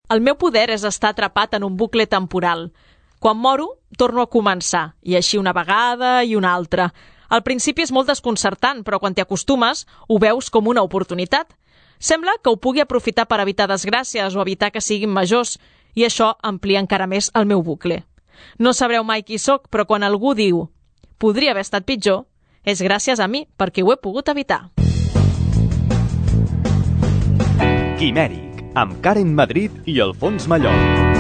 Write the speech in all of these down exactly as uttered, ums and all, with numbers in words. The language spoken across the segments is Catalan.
El meu poder és estar atrapat en un bucle temporal. Quan moro, torno a començar, i així una vegada i una altra. Al principi és molt desconcertant, però quan t'hi acostumes, ho veus com una oportunitat. Sembla que ho pugui aprofitar per evitar desgràcies o evitar que siguin majors, i això amplia encara més el meu bucle. No sabreu mai qui sóc, però quan algú diu «podria haver estat pitjor», és gràcies a mi, perquè ho he pogut evitar. Quimèric, amb Karen Madrid i Alfons Mallol.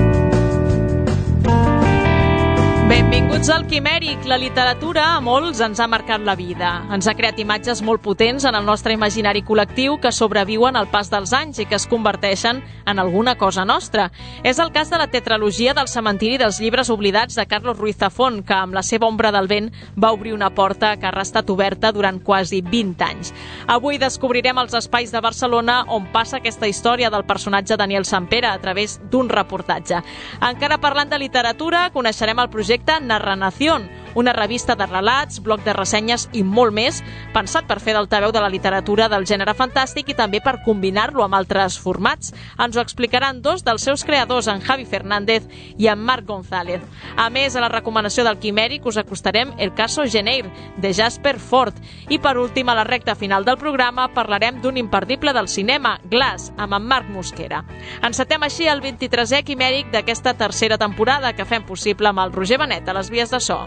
Benvinguts al Quimèric. La literatura a molts ens ha marcat la vida. Ens ha creat imatges molt potents en el nostre imaginari col·lectiu que sobreviuen al pas dels anys i que es converteixen en alguna cosa nostra. És el cas de la tetralogia del cementiri dels llibres oblidats de Carlos Ruiz Zafón, que amb la seva Ombra del vent va obrir una porta que ha restat oberta durant quasi vint anys. Avui descobrirem els espais de Barcelona on passa aquesta història del personatge Daniel Sampere a través d'un reportatge. Encara parlant de literatura, coneixerem el projecte Narranación, una revista de relats, bloc de ressenyes i molt més, pensat per fer d'altaveu de la literatura del gènere fantàstic i també per combinar-lo amb altres formats. Ens ho explicaran dos dels seus creadors, en Javi Fernández i en Marc González. A més, a la recomanació del Quimèric us acostarem El caso Geneir, de Jasper Ffort. I per últim, a la recta final del programa, parlarem d'un imperdible del cinema, Glass, amb en Marc Mosquera. Encetem així el vint-i-tresè Quimèric d'aquesta tercera temporada que fem possible amb el Roger Benet a les vies de so.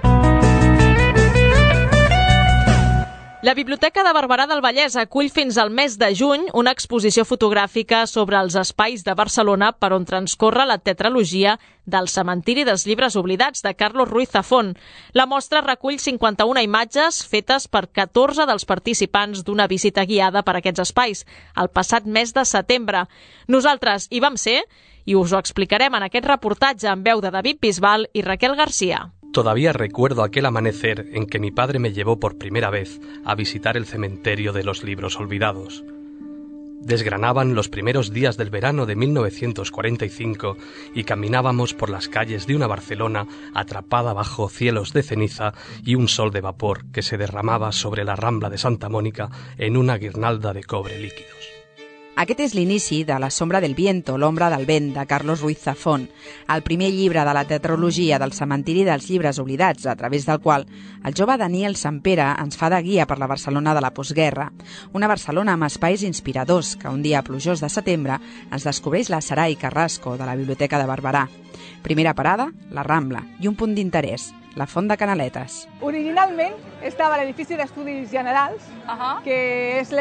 La Biblioteca de Barberà del Vallès acull fins al mes de juny una exposició fotogràfica sobre els espais de Barcelona per on transcorre la tetralogia del cementiri dels llibres oblidats de Carlos Ruiz Zafón. La mostra recull cinquanta-una imatges fetes per catorze dels participants d'una visita guiada per aquests espais el passat mes de setembre. Nosaltres hi vam ser i us ho explicarem en aquest reportatge en veu de David Bisbal i Raquel García. Todavía recuerdo aquel amanecer en que mi padre me llevó por primera vez a visitar el cementerio de los libros olvidados. Desgranaban los primeros días del verano de mil novecientos cuarenta y cinco y caminábamos por las calles de una Barcelona atrapada bajo cielos de ceniza y un sol de vapor que se derramaba sobre la Rambla de Santa Mónica en una guirnalda de cobre líquidos. Aquest és l'inici de La sombra del viento, l'ombra del vent, de Carlos Ruiz Zafón, el primer llibre de la tetralogia del cementiri dels llibres oblidats, a través del qual el jove Daniel Sampere ens fa de guia per la Barcelona de la postguerra, una Barcelona amb espais inspiradors que un dia plujós de setembre ens descobreix la Sarai Carrasco de la Biblioteca de Barberà. Primera parada, la Rambla, i un punt d'interès, la Font de Canaletes. Originalment estava l'edifici d'Estudis Generals, uh-huh. que és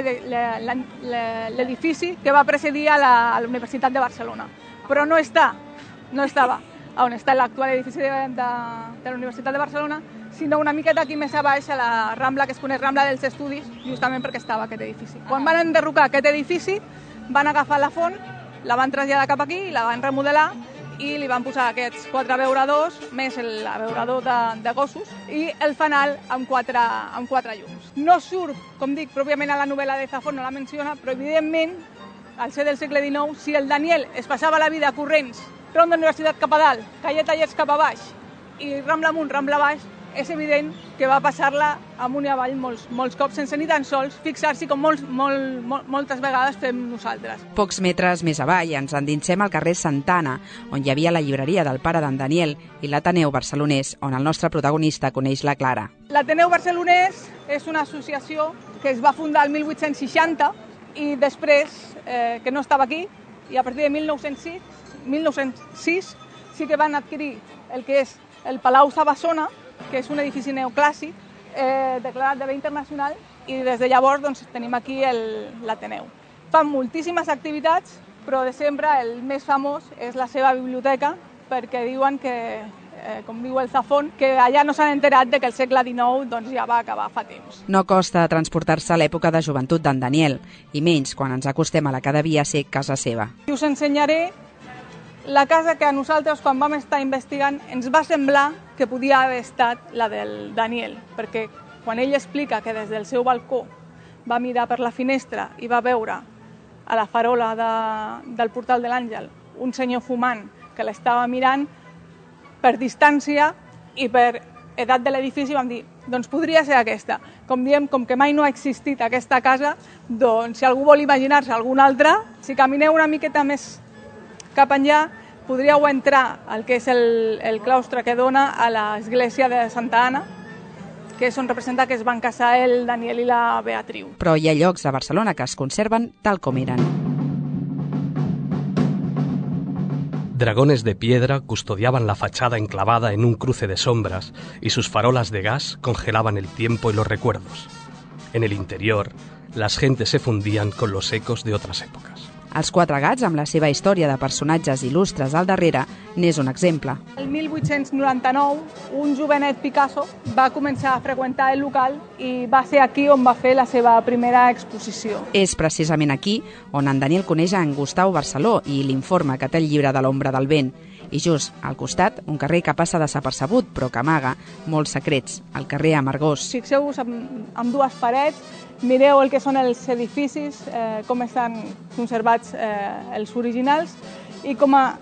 l'edifici que va precedir a la, a la Universitat de Barcelona. Però no està, no estava on està l'actual edifici de, de, de la Universitat de Barcelona, sinó una miqueta aquí més a baix, a la Rambla, que es coneix Rambla dels Estudis, justament perquè estava aquest edifici. Quan van enderrocar aquest edifici, van agafar la font, la van traslladar cap aquí, la van remodelar, i li van posar aquests quatre abeuradors, més l'abeurador de, de gossos, i el fanal amb quatre, amb quatre llums. No surt, com dic, pròpiament a la novel·la de Zafón, no la menciona, però evidentment, al ser del segle dinou, si el Daniel es passava la vida corrents, Ronda Universitat cap a dalt, calle Tallers cap a baix, i Rambla amunt, Rambla baix, és evident que va passar-la amunt i avall molts, molts cops, sense ni tan sols fixar-s'hi com molts, molt, molt, moltes vegades fem nosaltres. Pocs metres més avall ens endinsem al carrer Santana, on hi havia la llibreria del pare d'en Daniel i l'Ateneu Barcelonès, on el nostre protagonista coneix la Clara. L'Ateneu Barcelonès és una associació que es va fundar el mil vuit-cents seixanta i després, eh, que no estava aquí, i a partir de mil nou-cents sis, mil nou-cents sis sí que van adquirir el que és el Palau Sabassona, que és un edifici neoclàssic eh, declarat de bé internacional, i des de llavors doncs, tenim aquí l'Ateneu. Fan moltíssimes activitats, però de sempre el més famós és la seva biblioteca, perquè diuen que, eh, com diu el Zafón, que allà no s'han enterat de que el segle dinou doncs, ja va acabar fa temps. No costa transportar-se a l'època de joventut d'en Daniel, i menys quan ens acostem a la que devia ser casa seva. Us ensenyaré la casa que a nosaltres, quan vam estar investigant, ens va semblar que podia haver estat la del Daniel, perquè quan ell explica que des del seu balcó va mirar per la finestra i va veure a la farola de, del portal de l'Àngel un senyor fumant que l'estava mirant, per distància i per edat de l'edifici vam dir, doncs podria ser aquesta. Com diem, com que mai no ha existit aquesta casa, doncs si algú vol imaginar-se alguna altra, si camineu una miqueta més cap enllà podríeu entrar al que és el, el claustre que dona a l'església de Santa Anna, que és on representa que es van casar el Daniel i la Beatriu. Però hi ha llocs a Barcelona que es conserven tal com eren. Dragones de piedra custodiaban la fachada enclavada en un cruce de sombras y sus farolas de gas congelaban el tiempo y los recuerdos. En el interior, las gentes se fundían con los ecos de otras épocas. Els Quatre Gats, amb la seva història de personatges il·lustres al darrere, n'és un exemple. El mil vuit-cents noranta-nou, un jovenet Picasso va començar a freqüentar el local i va ser aquí on va fer la seva primera exposició. És precisament aquí on en Daniel coneix en Gustau Barceló i l'informa que té el llibre de l'ombra del vent. I just al costat, un carrer que passa desapercebut però que amaga molts secrets, el carrer Amargós. Fixeu-vos amb, amb dues parets, mireu el que són els edificis, eh, com estan conservats eh, els originals, i com a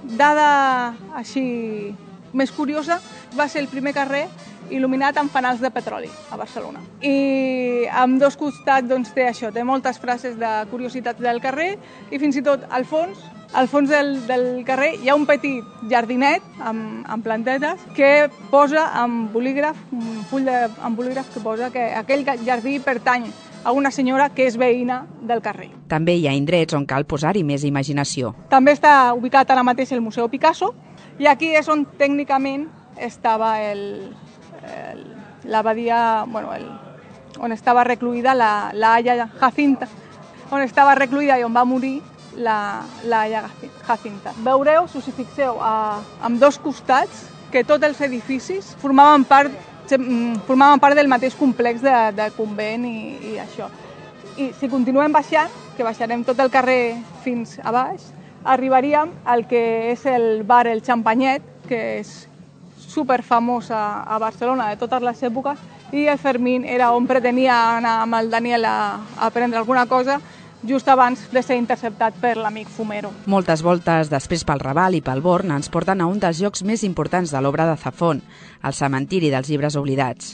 dada així més curiosa, va ser el primer carrer il·luminat amb fanals de petroli a Barcelona. I amb dos costats doncs, té això, té moltes frases de curiositats del carrer i fins i tot al fons, al fons del, del carrer hi ha un petit jardinet amb, amb plantetes que posa amb bolígraf, un full de, amb bolígraf que posa que aquell jardí pertany a una senyora que és veïna del carrer. També hi ha indrets on cal posar-hi més imaginació. També està ubicat ara mateix el Museu Picasso i aquí és on tècnicament estava el, el, l'abadia, bueno, el, on estava recluïda la, la Haya Jacinta, on estava recluïda i on va morir la, la Haya Jacinta. Veureu, si us hi fixeu, a, amb dos costats, que tots els edificis formaven part, formaven part del mateix complex de, de convent i, i això. I si continuem baixant, que baixarem tot el carrer fins a baix, arribaríem al que és el bar El Champanyet, que és superfamós a, a Barcelona de totes les èpoques, i el Fermín era on pretenia anar amb el Daniel a, a prendre alguna cosa, just abans de ser interceptat per l'amic fumero. Moltes voltes després pel Raval i pel Born ens porten a un dels llocs més importants de l'obra de Zafón, el cementiri dels llibres oblidats.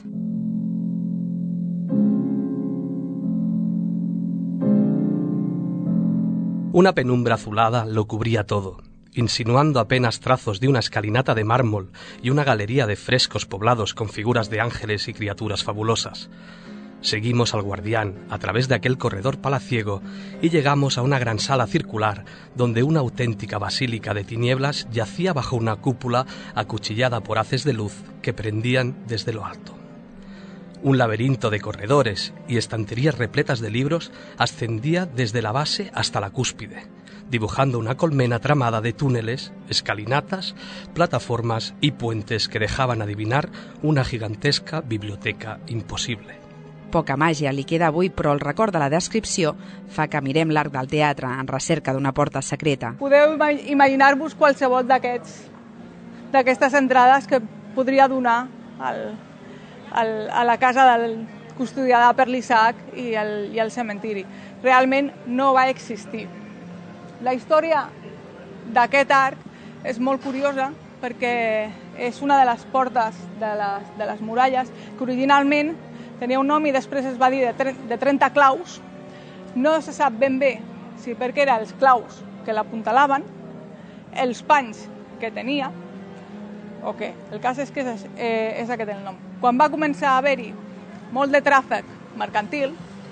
Una penumbra azulada lo cubría todo, insinuando apenas trazos de una escalinata de mármol y una galería de frescos poblados con figuras de ángeles y criaturas fabulosas. Seguimos al guardián a través de aquel corredor palaciego y llegamos a una gran sala circular donde una auténtica basílica de tinieblas yacía bajo una cúpula acuchillada por haces de luz que prendían desde lo alto. Un laberinto de corredores y estanterías repletas de libros ascendía desde la base hasta la cúspide, dibujando una colmena tramada de túneles, escalinatas, plataformas y puentes que dejaban adivinar una gigantesca biblioteca imposible. Poca màgia li queda avui, però el record de la descripció fa que mirem l'arc del teatre en recerca d'una porta secreta. Podeu imaginar-vos qualsevol d'aquests d'aquestes entrades que podria donar al, al, a la casa del custodiada per l'Isaac i el, i el cementiri. Realment no va existir. La història d'aquest arc és molt curiosa perquè és una de les portes de les, de les muralles que originalment tenia un nom i després es va dir de trenta claus. No se sap ben bé si perquè eren els claus que l'apuntalaven, els panys que tenia, o què. El cas és que és, eh, és aquest el nom. Quan va començar a haver-hi molt de tràfic mercantil,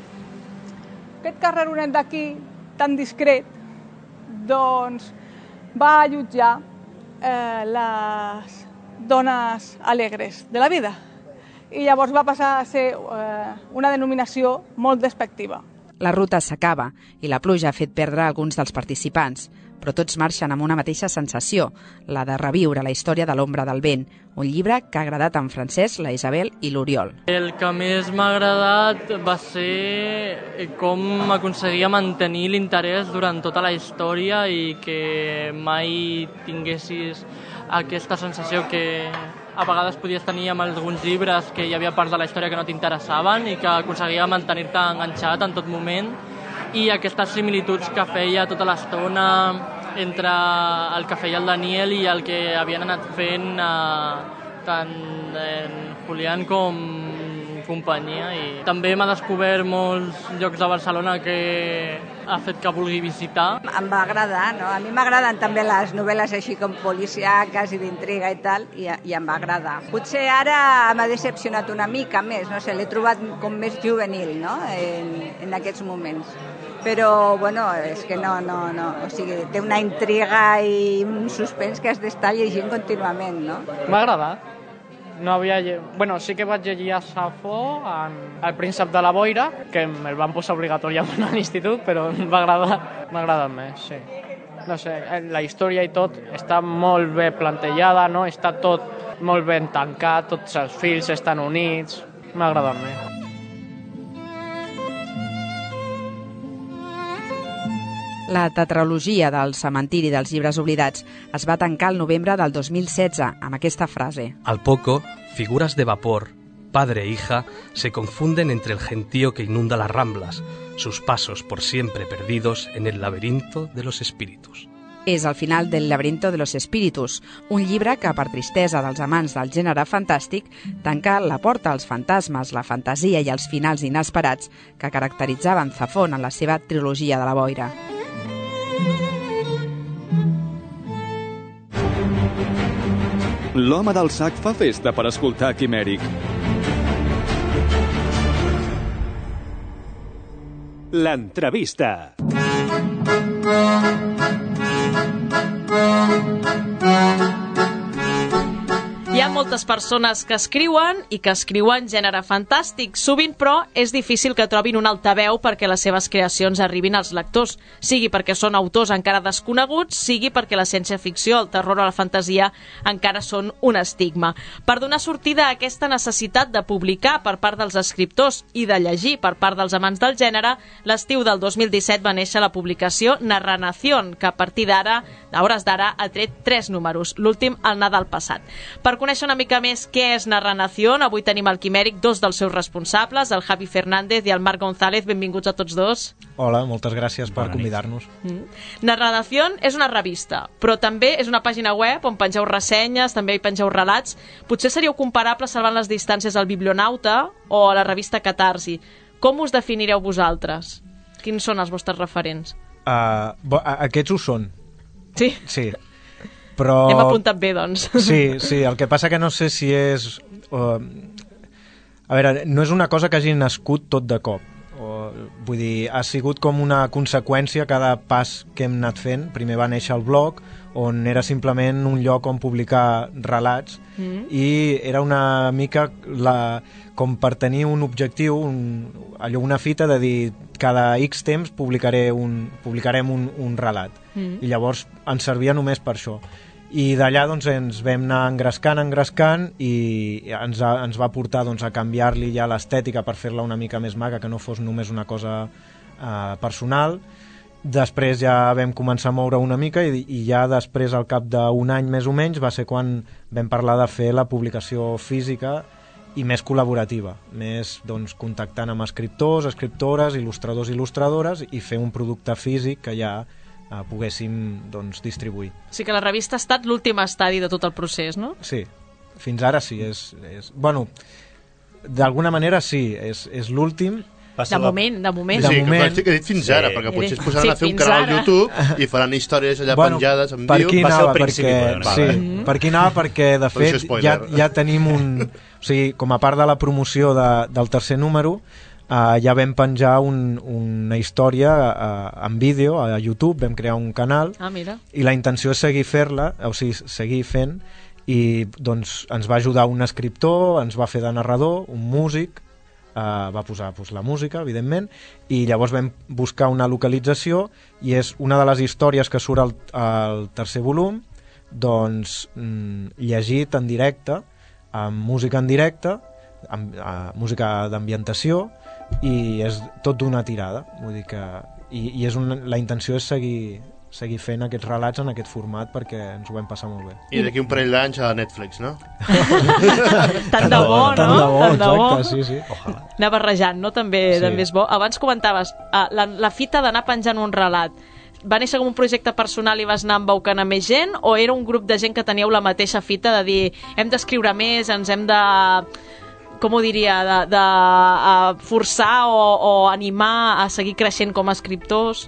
aquest carreronet d'aquí, tan discret, doncs va allotjar eh, les dones alegres de la vida. I llavors va passar a ser eh, una denominació molt despectiva. La ruta s'acaba i la pluja ha fet perdre alguns dels participants, però tots marxen amb una mateixa sensació, la de reviure la història de l'ombra del vent, un llibre que ha agradat a en Francesc, la Isabel i l'Oriol. El que més m'ha agradat va ser com aconseguia mantenir l'interès durant tota la història i que mai tinguessis aquesta sensació que a vegades podies tenir amb alguns llibres que hi havia parts de la història que no t'interessaven i que aconseguia mantenir-te enganxat en tot moment, i aquestes similituds que feia tota l'estona entre el que feia el Daniel i el que havien anat fent eh, tant en Julián com, companyia i també m'ha descobert molts llocs de Barcelona que ha fet que vulgui visitar. Em va agradar, no? A mi m'agraden també les novel·les així com policiaques i d'intriga i tal, i, i em va agradar. Potser ara m'ha decepcionat una mica més, no sé, l'he trobat com més juvenil, no?, en, en aquests moments. Però, bueno, és que no, no, no, o sigui, té una intriga i un suspens que has d'estar llegint contínuament, no? M'ha agradat. No havia lle... bueno, sí que vaig llegir a Safo, en El príncep de la boira, que me'l van posar obligatòriament a l'institut, però m'ha agradat, m'ha agradat més, sí. No sé, la història i tot està molt bé plantejada, no? Està tot molt ben tancat, tots els fils estan units, m'ha agradat més. La tetralogia del cementiri dels llibres oblidats es va tancar el novembre del dos mil setze amb aquesta frase. Al poco, figuras de vapor, padre e hija, se confunden entre el gentío que inunda las ramblas, sus pasos por siempre perdidos en el laberinto de los espíritus. És el final del Laberinto de los Espíritus, un llibre que, per tristesa dels amants del gènere fantàstic, tanca la porta als fantasmes, la fantasia i els finals inesperats que caracteritzaven Zafón en la seva trilogia de la boira. L'home del sac fa festa per escoltar Quimèric. L'entrevista. Hi ha moltes persones que escriuen i que escriuen gènere fantàstic. Sovint, però, és difícil que trobin un altaveu perquè les seves creacions arribin als lectors, sigui perquè són autors encara desconeguts, sigui perquè la ciència-ficció, el terror o la fantasia encara són un estigma. Per donar sortida a aquesta necessitat de publicar per part dels escriptors i de llegir per part dels amants del gènere, l'estiu del dos mil disset va néixer la publicació Narranación, que a partir d'ara, a hores d'ara, ha tret tres números, l'últim el Nadal passat. Per conèixer una mica més què és Narranación, avui tenim al Quimèric dos dels seus responsables, el Javi Fernández i el Marc González. Benvinguts a tots dos. Hola, moltes gràcies per convidar-nos. Mm. Narranación és una revista, però també és una pàgina web on pengeu ressenyes, també hi pengeu relats. Potser seríeu comparables, salvant les distàncies, al Biblionauta o a la revista Catarsi. Com us definireu vosaltres? Quins són els vostres referents? Uh, bo, aquests ho són. Sí? Sí. Però... Hem apuntat bé, doncs. Sí, sí, el que passa que no sé si és... Uh, a veure, no és una cosa que hagi nascut tot de cop. O, vull dir, ha sigut com una conseqüència cada pas que hem anat fent. Primer va néixer el blog, on era simplement un lloc on publicar relats, mm. i era una mica la, com per tenir un objectiu, un, allò, una fita de dir cada X temps publicaré un, publicarem un, un relat. Mm. I llavors ens servia només per això. I d'allà doncs, ens vam anar engrescant, engrescant, i ens, ha, ens va portar doncs, a canviar-li ja l'estètica per fer-la una mica més maca, que no fos només una cosa eh, personal. Després ja vam començar a moure una mica i, i ja després, al cap d'un any més o menys, va ser quan vam parlar de fer la publicació física i més col·laborativa, més doncs, contactant amb escriptors, escriptores, il·lustradors, il·lustradores, i fer un producte físic que ja eh, poguéssim doncs, distribuir. O sigui que la revista ha estat l'últim estadi de tot el procés, no? Sí, fins ara sí. És, és... Bueno, d'alguna manera sí, és, és l'últim. De moment, de moment. Sí, de moment. que, que he dit fins ara, sí. Perquè potser es posaran sí, a fer un canal ara. al YouTube i faran històries allà bueno, penjades amb per Diu. Aquí anava, perquè, vale. sí, mm-hmm. per aquí anava perquè, de fet, ja, ja tenim un... O sigui, com a part de la promoció de, del tercer número, uh, ja vam penjar un, una història uh, en vídeo a YouTube, vam crear un canal, ah, mira. I la intenció és seguir fer-la, o sigui, seguir fent, i doncs ens va ajudar un escriptor, ens va fer de narrador, un músic, Uh, va posar pues, la música, evidentment, i llavors vam buscar una localització, i és una de les històries que surt al, al tercer volum, doncs mm, llegit en directe, amb música en directe, amb uh, música d'ambientació, i és tot d'una tirada. Vull dir que, i, i és un, la intenció és seguir seguir fent aquests relats en aquest format perquè ens ho vam passar molt bé. I d'aquí un parell d'anys a Netflix, no? Tant de bo, no? Tant de bo, Tant de bo. exacte, sí, sí. Ojalà. Anar barrejant, no? També, sí. També és bo. Abans comentaves uh, la, la fita d'anar penjant un relat. Va néixer com un projecte personal i vas anar embaucant a més gent, o era un grup de gent que teníeu la mateixa fita de dir hem d'escriure més, ens hem de... com ho diria, de, de a forçar o, o animar a seguir creixent com a escriptors?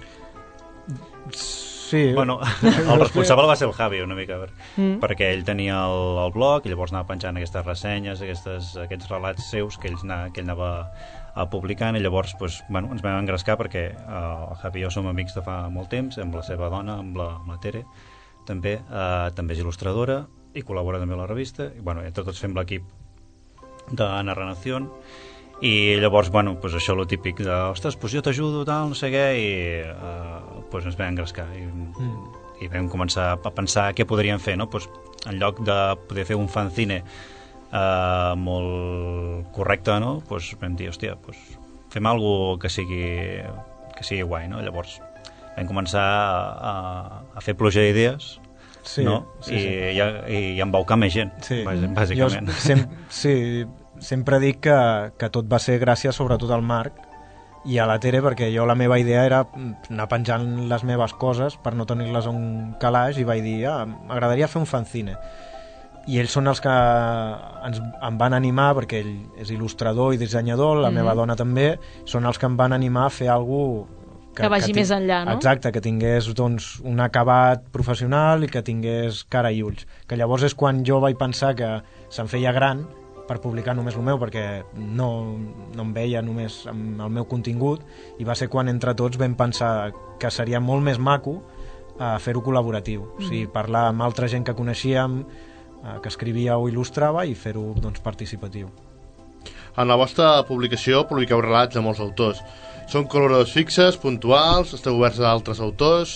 Sí. Bueno, el responsable va ser el Javi una mica, Mm. perquè ell tenia el, el blog i llavors anava penjant aquestes ressenyes, aquestes, aquests relats seus que ell, anava, que ell anava a publicant, i llavors pues, bueno, ens vam engrescar perquè eh, el Javi i jo som amics de fa molt temps, amb la seva dona, amb la, amb la Tere, també, eh, també és il·lustradora i col·labora també a la revista, i bueno, entre tots fem l'equip de Narración, i llavors, bueno, pues això lo típic de, ostres, pues jo t'ajudo, tal, no sé què, i uh, pues ens vam engrescar i, mm. i vam començar a pensar què podríem fer, no? Pues, en lloc de poder fer un fanzine uh, molt correcte, no? Pues vam dir, hòstia, pues fem alguna que sigui que sigui guai, no? Llavors vam començar a, a fer pluja d'idees, sí, no? Sí, I, sí. ja, i ja embaucar més gent, sí. bàsicament. Jo sem sí, sempre dic que, que tot va ser gràcies sobretot al Marc i a la Tere, perquè jo la meva idea era anar penjant les meves coses per no tenir-les a un calaix, i vaig dir, ah, m'agradaria fer un fanzine, i ells són els que ens, em van animar, perquè ell és il·lustrador i dissenyador, la mm. meva dona també, són els que em van animar a fer alguna que, que vagi que més enllà, no? Exacte, que tingués doncs, un acabat professional i que tingués cara i ulls, que llavors és quan jo vaig pensar que se'm feia gran per publicar només el meu, perquè no, no em veia només amb el meu contingut, i va ser quan entre tots vam pensar que seria molt més maco eh, fer-ho col·laboratiu, mm. o sigui, parlar amb altra gent que coneixíem, eh, que escrivia o il·lustrava, i fer-ho doncs, participatiu. En la vostra publicació publiqueu relats de molts autors. Són col·laboradors fixes, puntuals, esteu oberts a altres autors?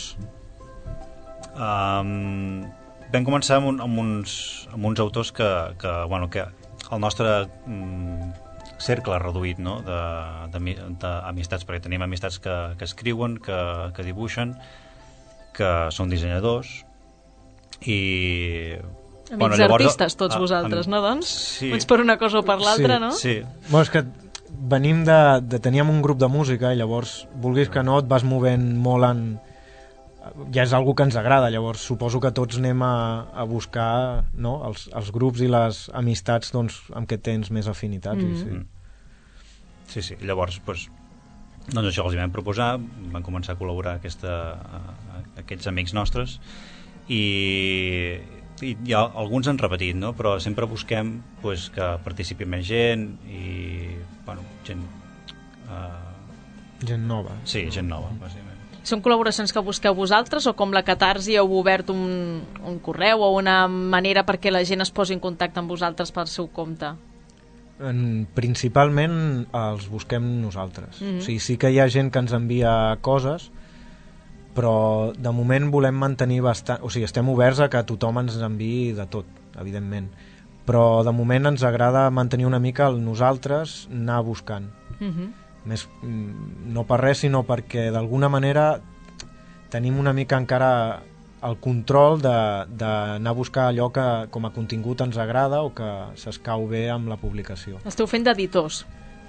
Um, vam començar amb, un, amb, uns, amb uns autors que, que, bueno, que el nostre mm, cercle reduït, no? d'amistats, perquè tenim amistats que, que escriuen, que, que dibuixen, que són dissenyadors, i amics bueno, llavors, artistes tots a, vosaltres, a, no, doncs? Sí. Ets per una cosa o per l'altra, sí, no? Sí. Bueno, és que venim de, de... Teníem un grup de música, i llavors, vulguis que no, et vas movent molt en... Ja és algo que ens agrada, llavors suposo que tots anem a, a buscar, no? els, els grups i les amistats doncs, amb què tens més afinitats. Mm -hmm. i sí. sí, sí, llavors doncs, doncs això els hi vam proposar, van començar a col·laborar aquesta, aquests amics nostres, i, i ja alguns han repetit, no? Però sempre busquem pues, que participi més gent i bueno, gent uh... gent nova. Sí, gent nova, bàsicament. Són col·laboracions que busqueu vosaltres, o com la Catarsi heu obert un, un correu o una manera perquè la gent es posi en contacte amb vosaltres pel seu compte? En, principalment els busquem nosaltres. Mm-hmm. O sigui, sí que hi ha gent que ens envia coses, però de moment volem mantenir bastant... O sigui, estem oberts a que tothom ens enviï de tot, evidentment. Però de moment ens agrada mantenir una mica el nosaltres anar buscant. Mm-hmm. Més, no per res, sinó perquè d'alguna manera tenim una mica encara el control d'anar a buscar allò que com a contingut ens agrada o que s'escau bé amb la publicació. Esteu fent d'editors.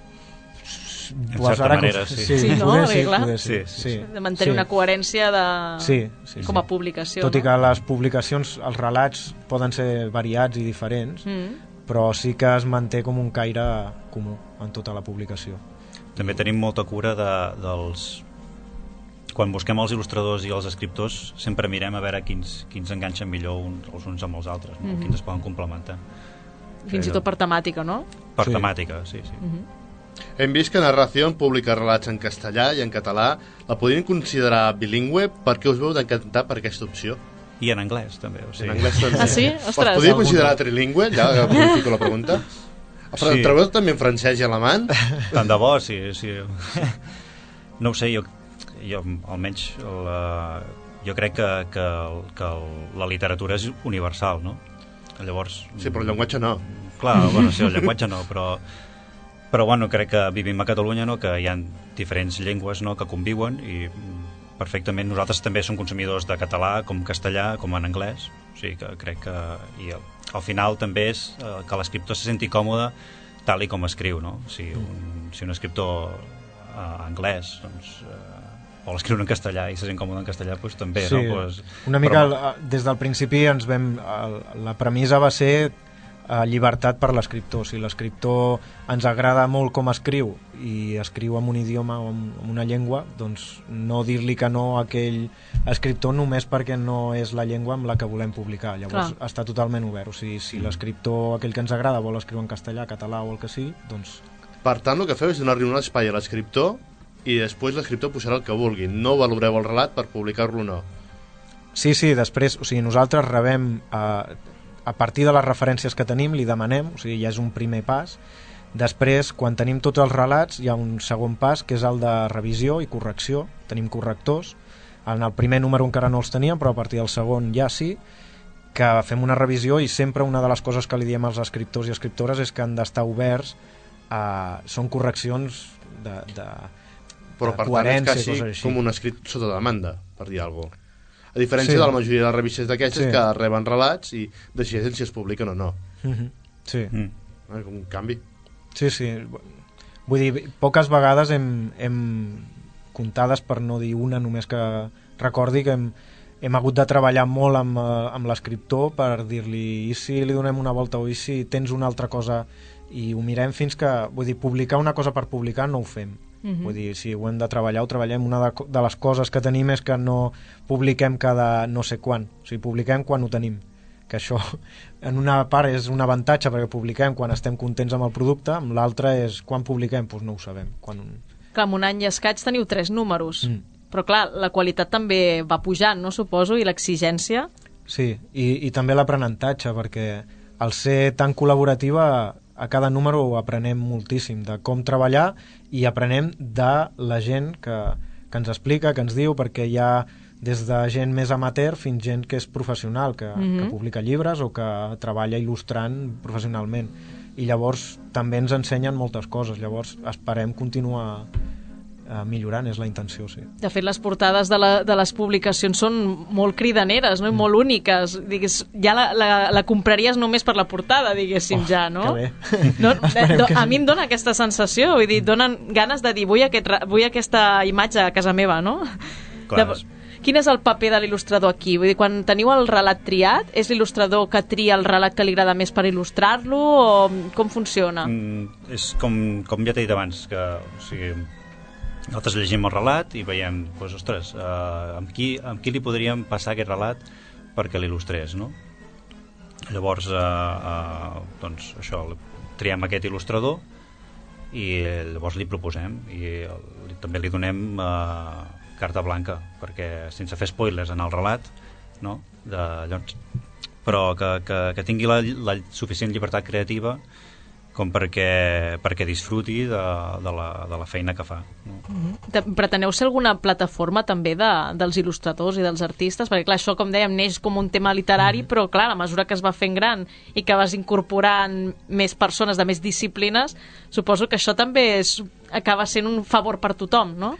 En pues certa manera, sí. Sí, sí, no? Poder, sí, clar. poder, sí, sí, sí, sí. De mantenir sí. una coherència de... sí, sí, com a sí. publicació. Tot no? i que les publicacions, els relats poden ser variats i diferents, mm. però sí que es manté com un caire comú en tota la publicació. També tenim molta cura de, dels... Quan busquem els il·lustradors i els escriptors sempre mirem a veure quins, quins enganxen millor uns, els uns amb els altres, no? Mm-hmm. Quins es poden complementar. Fins i tot per temàtica, no? Per sí. temàtica, sí, sí. Mm-hmm. Hem vist que Narración publica relats en castellà i en català. La podrien considerar bilingüe? Per què us veu d'encantar per aquesta opció? I en anglès, també. O sigui. En anglès també. Ah, sí? Ostres. Es podria considerar trilingüe? Ja modifico la pregunta. Sí. Trobeu també en francès i alemany? Tant de bo, sí. sí. No ho sé, jo, jo almenys la, jo crec que, que, que la literatura és universal, no? Llavors... Sí, però el llenguatge no. Clar, bueno, sí, el llenguatge no, però, però bueno, crec que vivim a Catalunya, no?, que hi ha diferents llengües, no?, que conviuen i perfectament nosaltres també som consumidors de català com castellà, com en anglès, o sigui que crec que... I el, al final també és eh, que l'escriptor se senti còmode tal i com escriu, no? Si un, si un escriptor eh, anglès doncs, eh, vol escriure en castellà i se sent còmode en castellà, doncs també, sí, no? Pues, una mica però... des del principi ens vam, la premissa va ser uh, llibertat per l'escriptor. Si l'escriptor ens agrada molt com escriu i escriu en un idioma o en una llengua, doncs no dir-li que no a aquell escriptor només perquè no és la llengua amb la que volem publicar. Llavors Clar. està totalment obert. O sigui, si l'escriptor, aquell que ens agrada, vol escriure en castellà, català o el que sigui, doncs... Per tant, el que feu és donar-li un espai a l'escriptor i després l'escriptor posarà el que vulgui. No valoreu el relat per publicar-lo o no. Sí, sí, després, o sigui, nosaltres rebem, eh, a partir de les referències que tenim, li demanem, o sigui, ja és un primer pas. Després, quan tenim tots els relats, hi ha un segon pas, que és el de revisió i correcció. Tenim correctors. En el primer número encara no els teníem, però a partir del segon ja sí, que fem una revisió i sempre una de les coses que li diem als escriptors i escriptores és que han d'estar oberts a... Són correccions de, de, però de per coherència tant és i coses així. com un escrit sota demanda, per dir alguna cosa. A diferència sí. de la majoria de les revistes d'aquestes sí. que reben relats i decideixen si es publiquen o no. Mm-hmm. Sí. Mm. Un canvi. Sí, sí. Vull dir, poques vegades hem, hem comptades, per no dir una, només que recordi que hem, hem hagut de treballar molt amb, amb l'escriptor per dir-li i si li donem una volta o i si tens una altra cosa i ho mirem fins que... Vull dir, publicar una cosa per publicar no ho fem. Mm-hmm. Vull dir, si ho hem de treballar, ho treballem. Una de, de les coses que tenim és que no publiquem cada no sé quan. O sigui, publiquem quan ho tenim. Que això, en una part, és un avantatge perquè publiquem quan estem contents amb el producte, amb l'altra és quan publiquem, doncs no ho sabem. Quan... Clar, en un any i escaig teniu tres números. Mm. Però clar, la qualitat també va pujant, no suposo, i l'exigència... Sí, i, i també l'aprenentatge, perquè al ser tan col·laborativa a cada número aprenem moltíssim de com treballar i aprenem de la gent que, que ens explica, que ens diu, perquè hi ha des de gent més amateur fins gent que és professional, que, mm-hmm. que publica llibres o que treballa il·lustrant professionalment. I llavors també ens ensenyen moltes coses, llavors esperem continuar eh, millorant, és la intenció, sí. De fet, les portades de, la, de les publicacions són molt cridaneres, no? I molt úniques. Digues, ja la, la, la compraries només per la portada, diguéssim, oh, ja, no? Que bé. No, de, do, a mi em dona aquesta sensació, vull dir, donen ganes de dir vull, aquest, vull aquesta imatge a casa meva, no? Clar, de, quin és el paper de l'il·lustrador aquí? Vull dir, quan teniu el relat triat, és l'il·lustrador que tria el relat que li agrada més per il·lustrar-lo o com funciona? Mm, és com, com ja t'he dit abans, que o sigui, nosaltres llegim el relat i veiem, doncs, ostres, eh, amb, qui, amb qui li podríem passar aquest relat perquè l'il·lustrés, no? Llavors, eh, eh, doncs, això, triem aquest il·lustrador i llavors li proposem i li, també li donem eh, carta blanca, perquè sense fer spoilers en el relat, no? De, llavors, però que, que, que tingui la, la suficient llibertat creativa com perquè, perquè disfruti de, de, la, de la feina que fa, no? Mm-hmm. Preteneu ser alguna plataforma també de, dels il·lustradors i dels artistes? Perquè clar, això, com dèiem, neix com un tema literari, mm-hmm. però clar, a mesura que es va fent gran i que vas incorporant més persones de més disciplines, suposo que això també és, acaba sent un favor per tothom, no?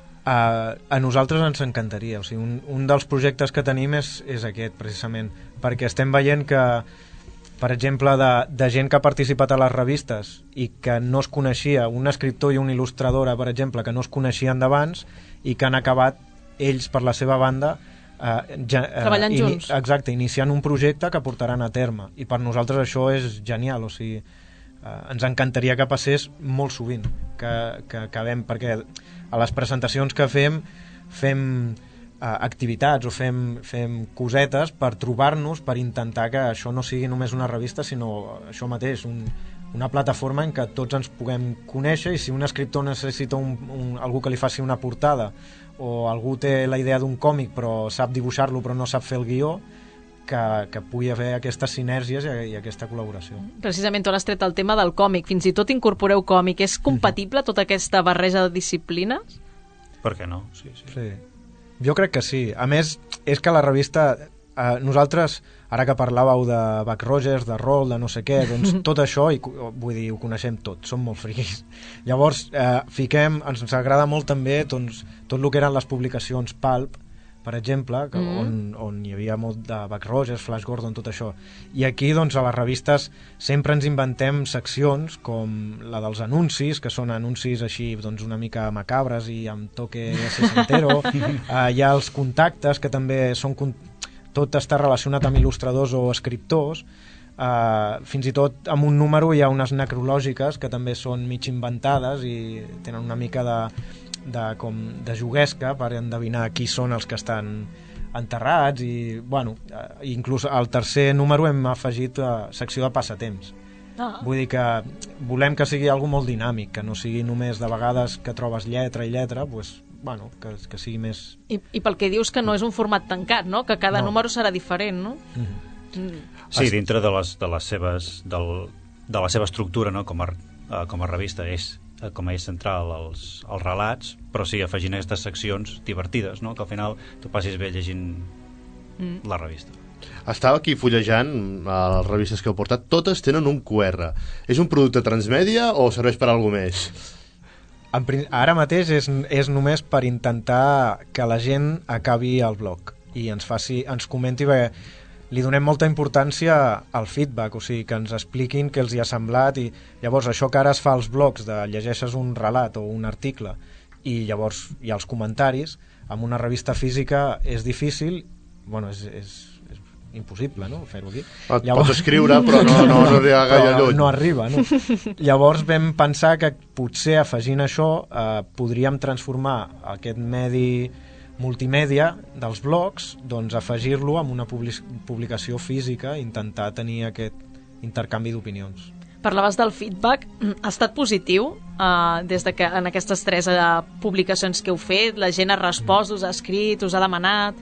Uh, a nosaltres ens encantaria, o sigui, un, un dels projectes que tenim és, és aquest, precisament, perquè estem veient que, per exemple, de, de gent que ha participat a les revistes i que no es coneixia, un escriptor i una il·lustradora, per exemple, que no es coneixien d'abans i que han acabat ells, per la seva banda, uh, ja, uh, treballant ini, junts. Exacte, iniciant un projecte que portaran a terme, i per nosaltres això és genial, o sigui, uh, ens encantaria que passés molt sovint, que, que acabem, perquè a les presentacions que fem fem uh, activitats o fem, fem cosetes per trobar-nos, per intentar que això no sigui només una revista, sinó això mateix, un, una plataforma en què tots ens puguem conèixer, i si un escriptor necessita un, un, algú que li faci una portada, o algú té la idea d'un còmic però sap dibuixar-lo però no sap fer el guió, que, que pugui haver aquestes sinergies i, i aquesta col·laboració. Precisament tu has tret el tema del còmic, fins i tot incorporeu còmic. És compatible tota aquesta barreja de disciplines? Per què no? Sí, sí. Sí. Jo crec que sí. A més, és que la revista, eh, nosaltres, ara que parlàveu de Buck Rogers, de Roll, de no sé què, doncs tot això, i, vull dir, ho coneixem tot, som molt friquis. Llavors, eh, fiquem, ens, ens agrada molt també doncs, tot el que eren les publicacions pulp, per exemple, que, mm. on, on hi havia molt de Buck Rogers, Flash Gordon, tot això. I aquí, doncs, a les revistes sempre ens inventem seccions com la dels anuncis, que són anuncis així, doncs, una mica macabres i amb toque sesentero. uh, hi ha els contactes, que també són... Tot està relacionat amb il·lustradors o escriptors. Uh, fins i tot en un número hi ha unes necrològiques que també són mig inventades i tenen una mica de, de, com, de juguesca per endevinar qui són els que estan enterrats i, bueno, uh, inclús al tercer número hem afegit uh, secció de passatemps. Ah. Vull dir que volem que sigui algo molt dinàmic, que no sigui només de vegades que trobes lletra i lletra, pues, bueno, que, que sigui més... I, I pel que dius que no és un format tancat, no? Que cada no. número serà diferent, no? Mm-hmm. Mm. Sí, dintre de, les, de, les seves, del, de la seva estructura, no? com, a, uh, com a revista és com a eix central els, els relats, però sí afegint aquestes seccions divertides, no? Que al final tu passis bé llegint mm. la revista. Estava aquí fullejant les revistes que heu portat, totes tenen un Q R. És un producte transmèdia o serveix per alguna més? En, ara mateix és, és només per intentar que la gent acabi el blog i ens faci, ens comenti, perquè li donem molta importància al feedback, o sigui, que ens expliquin què els hi ha semblat, i llavors això que ara es fa als blogs de llegeixes un relat o un article i llavors hi ha els comentaris, amb una revista física és difícil, bueno, és, és, és impossible, no?, fer-ho aquí. Et llavors... pots escriure, però no, no, no arriba gaire lluny. No arriba, no? Llavors vam pensar que potser afegint això eh, podríem transformar aquest medi multimèdia dels blogs, doncs afegir-lo amb una publicació física i intentar tenir aquest intercanvi d'opinions. Parlaves del feedback, ha estat positiu uh, des de que en aquestes tres uh, publicacions que heu fet? La gent ha respost, us ha escrit, us ha demanat?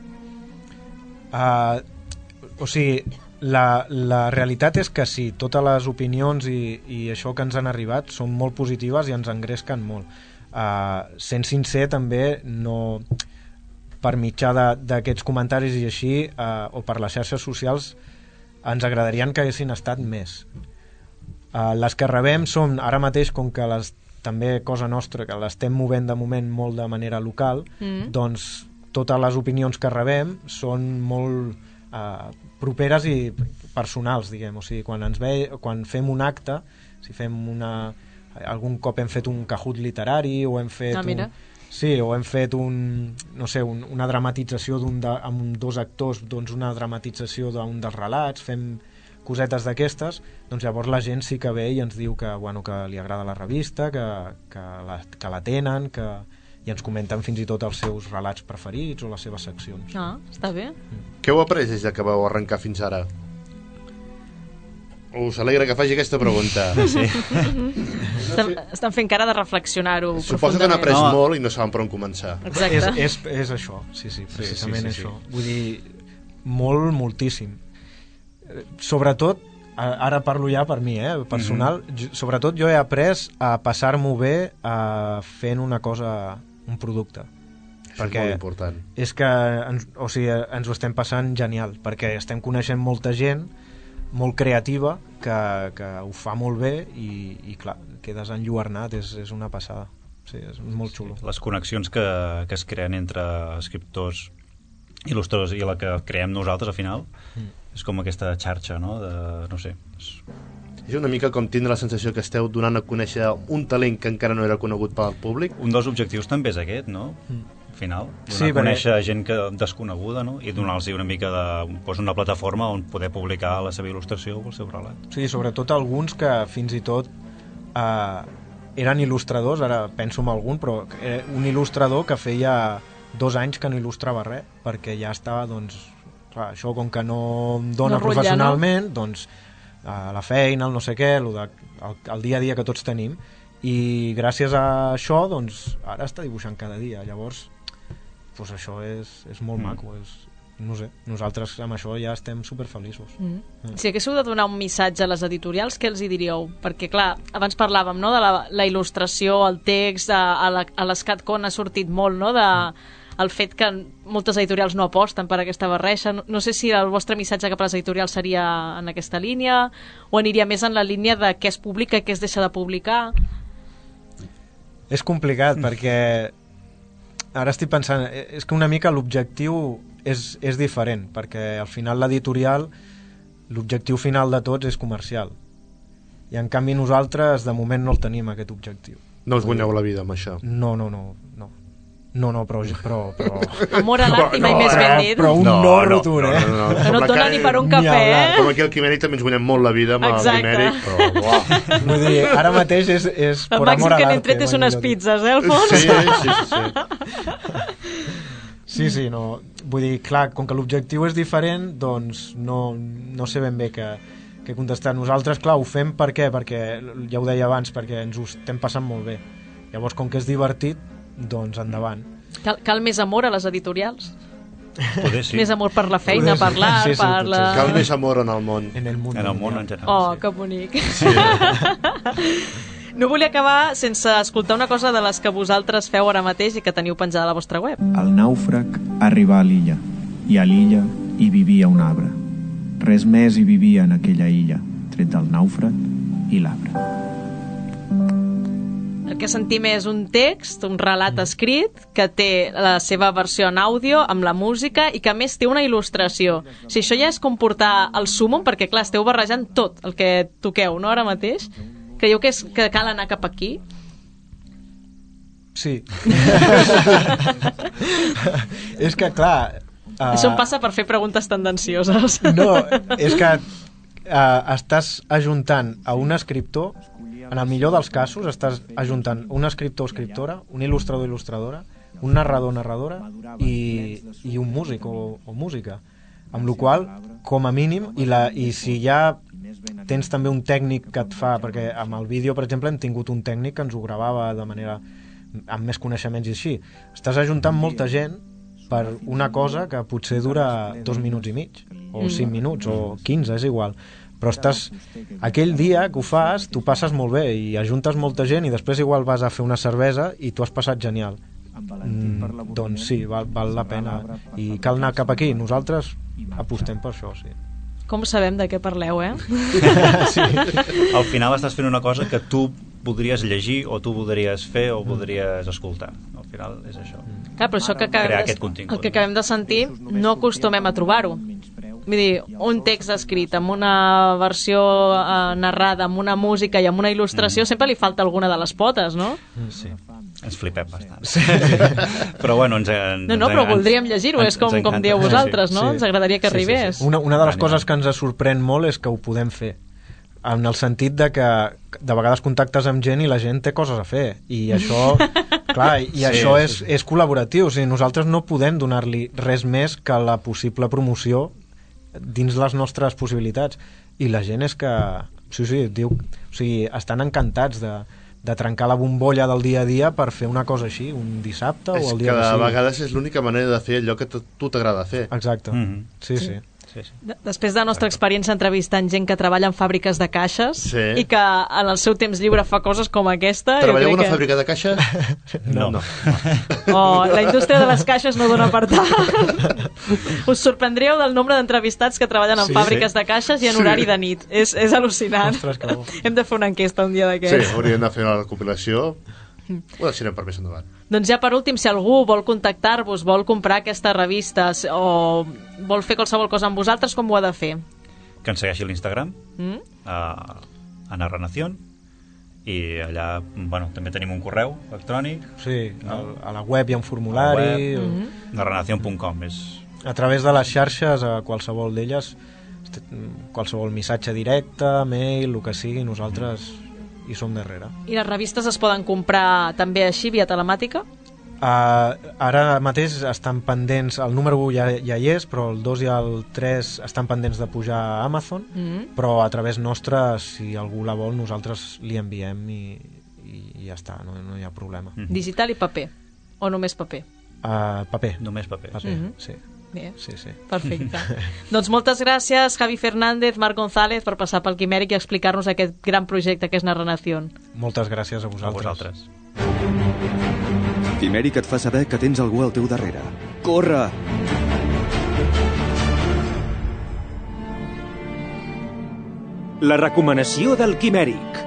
Uh, o sigui, la, la realitat és que sí, totes les opinions i, i això que ens han arribat són molt positives i ens engresquen molt. Uh, sent sincer, també no... per mitjà d'aquests comentaris i així, eh, o per les xarxes socials, ens agradarien que haguessin estat més. Eh, les que rebem són, ara mateix, com que les, també cosa nostra, que l'estem movent de moment molt de manera local, mm. doncs totes les opinions que rebem són molt eh, properes i personals, diguem. O sigui, quan, ens ve, quan fem un acte, si fem una... algun cop hem fet un Kahoot literari o hem fet... Ah, mira. Un, sí, o hem fet un, no sé, un, una dramatització d'un de, amb dos actors, doncs una dramatització d'un dels relats, fem cosetes d'aquestes, doncs llavors la gent sí que ve i ens diu que, bueno, que li agrada la revista, que, que, la, que la tenen, que, i ens comenten fins i tot els seus relats preferits o les seves seccions. Ah, està bé. Mm. Què heu après des que vau arrencar fins ara? Us alegra que faci aquesta pregunta. Sí. estan, estan fent cara de reflexionar-ho profundament. Suposo que n'ha après no. molt i no saben per on començar. Exacte. És, és, és això, sí, sí, precisament sí, sí, sí, això. Sí. Vull dir, molt, moltíssim. Sobretot, ara parlo ja per mi, eh, personal, mm-hmm. jo, sobretot jo he après a passar-m'ho bé a fent una cosa, un producte. Això perquè és molt important. És que ens, o sigui, ens ho estem passant genial, perquè estem coneixent molta gent molt creativa que, que ho fa molt bé i, i clar, quedes enlluernat, és, és una passada. Sí, és molt xulo. Les connexions que, que es creen entre escriptors, il·lustradors i la que creem nosaltres al final mm. és com aquesta xarxa, no? De, no sé. És... és una mica com tindre la sensació que esteu donant a conèixer un talent que encara no era conegut pel públic. Un dels objectius també és aquest, no? Mm. Al final, donar sí, a conèixer perquè... gent que, desconeguda, no? I donar-los una mica de doncs una plataforma on poder publicar la seva il·lustració o el seu relat. Sí, sobretot alguns que fins i tot eh, eren il·lustradors, ara penso en algun, però eh, un il·lustrador que feia dos anys que no il·lustrava res, perquè ja estava, doncs, clar, això com que no em dona no professionalment, no? Doncs eh, la feina, el no sé què, el, de, el, el dia a dia que tots tenim, i gràcies a això, doncs, ara està dibuixant cada dia, llavors pues això és, és molt mm. maco, és, no sé, nosaltres amb això ja estem superfeliços. Mm. Mm. Si haguéssiu de donar un missatge a les editorials, què els hi diríeu? Perquè, clar, abans parlàvem, no?, de la, la il·lustració, el text, a, a, la, a l'ScatCon ha sortit molt, no?, de, el fet que moltes editorials no aposten per aquesta barreja. No, no sé si el vostre missatge cap a les editorials seria en aquesta línia o aniria més en la línia de què es publica i què es deixa de publicar. És complicat, perquè ara estic pensant, és que una mica l'objectiu és, és diferent, perquè al final l'editorial, l'objectiu final de tots és comercial. I en canvi nosaltres de moment no el tenim, aquest objectiu. No us guanyeu la vida amb això? No, no, no. no. No, no, però... però, però... Amor a l'art i mai més ben dit. Però un no, no rotund, eh? No, no, no. Que no et dona ni per un cafè, eh? Com aquí al Quimèric també ens guanyem molt la vida amb Exacte. el Quimèric, però... Uah. Vull dir, ara mateix és, és el por amor màxim a que l'arte. n'hem tret és unes pizzas, eh, Alfons? Sí, sí, sí. Sí, sí, no. Vull dir, clar, com que l'objectiu és diferent, doncs no, no sé ben bé què, què contestar. Nosaltres, clar, ho fem per què? Perquè, ja ho deia abans, perquè ens ho estem passant molt bé. Llavors, com que és divertit, doncs endavant. Cal, cal més amor a les editorials? Poder sí. Més amor per la feina, per l'art, sí, sí, per la... Cal més amor en el món. En el món, en, el món en general. Oh, sí. que bonic. Sí. No volia acabar sense escoltar una cosa de les que vosaltres feu ara mateix i que teniu penjada a la vostra web. El nàufrag arribà a l'illa, i a l'illa hi vivia un arbre. Res més hi vivia en aquella illa, tret del nàufrag i l'arbre. El que sentim és un text, un relat escrit, que té la seva versió en àudio, amb la música, i que a més té una il·lustració. O sigui, això ja és com portar el súmum, perquè clar, esteu barrejant tot el que toqueu, no, ara mateix? Creieu que, és, que cal anar cap aquí? Sí. És que, clar... Uh... Això em passa per fer preguntes tendencioses. No, és que uh, estàs ajuntant a un escriptor, en el millor dels casos, estàs ajuntant un escriptor o escriptora, un il·lustrador o il·lustradora, un narrador o narradora i, i un músic o, o música. Amb la qual cosa, com a mínim, i, la, i si ja tens també un tècnic que et fa, perquè amb el vídeo, per exemple, hem tingut un tècnic que ens ho gravava de manera amb més coneixements i així. Estàs ajuntant molta gent per una cosa que potser dura dos minuts i mig, o cinc minuts, o quinze, és igual. Però estàs... Aquell dia que ho fas, tu passes molt bé i ajuntes molta gent i després igual vas a fer una cervesa i tu has passat genial. Mm, doncs sí, val, val la pena. I cal anar cap aquí. Nosaltres apostem per això, sí. Com sabem de què parleu, eh? Sí. Al final estàs fent una cosa que tu podries llegir o tu voldries fer o voldries escoltar. Al final és això. Clar, però això que acabem, de, el que acabem de sentir no acostumem a trobar-ho. Vull dir, un text escrit amb una versió eh, narrada, amb una música i amb una il·lustració, mm. sempre li falta alguna de les potes, no? Sí, ens flipem bastant. Sí. Però bueno, ens, ens No, no, però ens, voldríem llegir-ho, és com, com dieu vosaltres, no? Sí. Ens agradaria que arribés. Sí, sí, sí. Una, una de les coses que ens sorprèn molt és que ho podem fer, en el sentit de que de vegades contactes amb gent i la gent té coses a fer, i això, clar, i sí, això és, sí, sí. és col·laboratiu, o sigui, nosaltres no podem donar-li res més que la possible promoció dins les nostres possibilitats, i la gent és que sí, sí, diu, o sigui, estan encantats de, de trencar la bombolla del dia a dia per fer una cosa així, un dissabte és o el dia que que sigui. De vegades és l'única manera de fer allò que tu t'agrada fer. Exacte, mm-hmm. sí, sí, sí. Sí, sí. Després de la nostra experiència entrevistant gent que treballa en fàbriques de caixes sí. i que en el seu temps lliure fa coses com aquesta... Treballeu en una que... fàbrica de caixes? No. no. Oh, la indústria de les caixes no dona per tant. Us sorprendríeu del nombre d'entrevistats que treballen en sí, fàbriques sí. de caixes i en horari sí. de nit. És, és al·lucinant. Ostres, que bo. Hem de fer una enquesta un dia d'aquests. Sí, hauríem de fer la recopilació. Ho deixarem per més endavant. Doncs ja per últim, si algú vol contactar-vos, vol comprar aquesta revista o vol fer qualsevol cosa amb vosaltres, com ho ha de fer? Que ens segueixi a l'Instagram, mm? a, a Narranación, i allà, bueno, també tenim un correu electrònic. Sí, no? a la web hi ha un formulari. O... Mm-hmm. narranación punt com és... A través de les xarxes, a qualsevol d'elles, qualsevol missatge directe, mail, el que sigui, nosaltres... i som darrere. I les revistes es poden comprar també així, via telemàtica? Uh, ara mateix estan pendents, el número un ja, ja hi és, però el dos i el tres estan pendents de pujar a Amazon, mm-hmm. però a través nostre, si algú la vol, nosaltres li enviem i, i, i ja està, no, no hi ha problema. Mm-hmm. Digital i paper? O només paper? Uh, paper. Només paper. paper mm-hmm. sí. Bé, sí, sí. Perfecte. Doncs moltes gràcies, Javi Fernández, Marc González, per passar pel Quimèric i explicar-nos aquest gran projecte que és Narranación. Moltes gràcies a vosaltres. A vosaltres. Quimèric et fa saber que tens algú al teu darrere. Corre! La recomanació del Quimèric.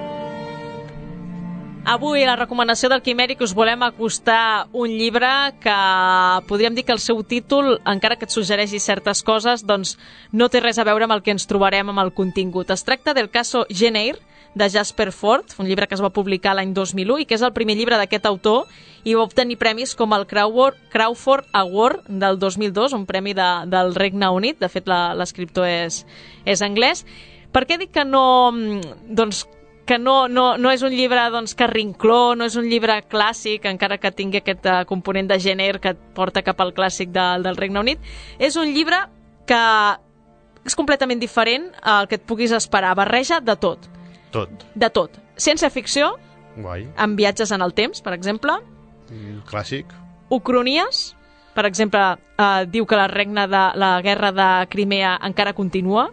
Avui, a la recomanació del Quimèric, us volem acostar un llibre que podríem dir que el seu títol, encara que et suggereixi certes coses, doncs no té res a veure amb el que ens trobarem amb el contingut. Es tracta del caso Jane Eyre, de Jasper Fforde, un llibre que es va publicar l'any dos mil u i que és el primer llibre d'aquest autor i va obtenir premis com el Crawford, Crawford Award del dos mil dos, un premi de, del Regne Unit. De fet, l'escriptor és, és anglès. Per què dic que no... Doncs, que no, no, no és un llibre doncs, carrincló, no és un llibre clàssic, encara que tingui aquest uh, component de gènere que et porta cap al clàssic de, del Regne Unit. És un llibre que és completament diferent al que et puguis esperar. Barreja de tot. Tot. De tot. Ciència-ficció, Guai. amb viatges en el temps, per exemple. Mm, clàssic. Ucronies, per exemple, uh, diu que la, regna de, la guerra de Crimea encara continua.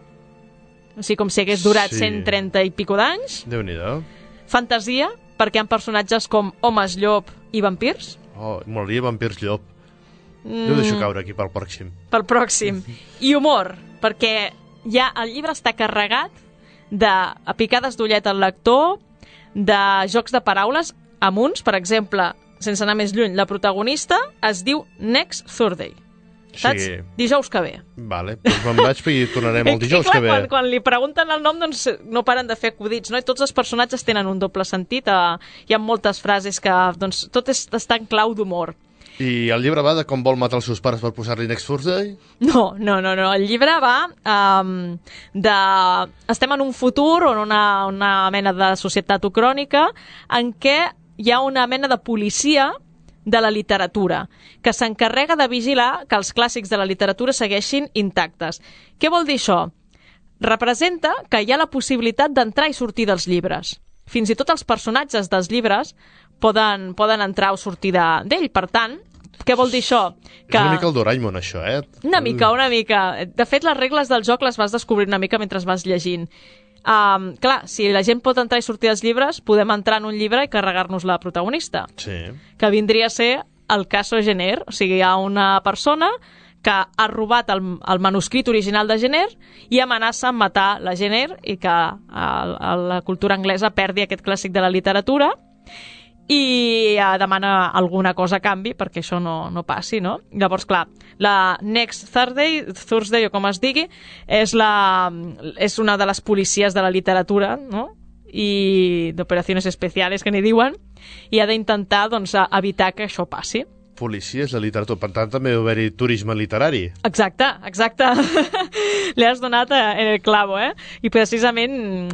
O sigui, com si hagués durat Sí. cent trenta i pico d'anys. Déu-n'hi-do. Fantasia, perquè hi ha personatges com homes llop i vampirs. Oh, molaria vampirs llop. Mm. Jo ho deixo caure aquí pel pròxim. Pel pròxim. I humor, perquè ja el llibre està carregat de picades d'ullet al lector, de jocs de paraules, amb uns, per exemple, sense anar més lluny, la protagonista es diu Next Thursday. Saps? Sí. Dijous que ve. Vale, doncs me'n vaig i tornarem el dijous I clar, que ve. quan, quan li pregunten el nom, doncs no paren de fer acudits, no? I tots els personatges tenen un doble sentit. Eh? Hi ha moltes frases que, doncs, tot és, està en clau d'humor. I el llibre va de com vol matar els seus pares per posar-li Next Thursday? No, no, no, no. El llibre va um, de... Estem en un futur o en una, una mena de societat ucrònica en què hi ha una mena de policia de la literatura, que s'encarrega de vigilar que els clàssics de la literatura segueixin intactes. Què vol dir això? Representa que hi ha la possibilitat d'entrar i sortir dels llibres. Fins i tot els personatges dels llibres poden, poden entrar o sortir d'ell. De, per tant, què vol dir això? Que... És una mica el Doraemon, això, eh? Una mica, una mica. De fet, les regles del joc les vas descobrir una mica mentre vas llegint. Um, clar, si la gent pot entrar i sortir dels llibres, podem entrar en un llibre i carregar-nos la protagonista. Sí. Que vindria a ser el caso Jenner. O sigui, hi ha una persona que ha robat el, el manuscrit original de Jenner i amenaça amb matar la Jenner i que a, a la cultura anglesa perdi aquest clàssic de la literatura i eh, demana alguna cosa a canvi perquè això no, no passi, no? Llavors, clar, la Next Thursday, Thursday o com es digui, és, la, és una de les policies de la literatura, no? I d'operacions especials que n'hi diuen, i ha d'intentar doncs, evitar que això passi. Policies de literatura, per tant també deu haver-hi turisme literari. Exacte, exacte. Li has donat en el clavo, eh? I precisament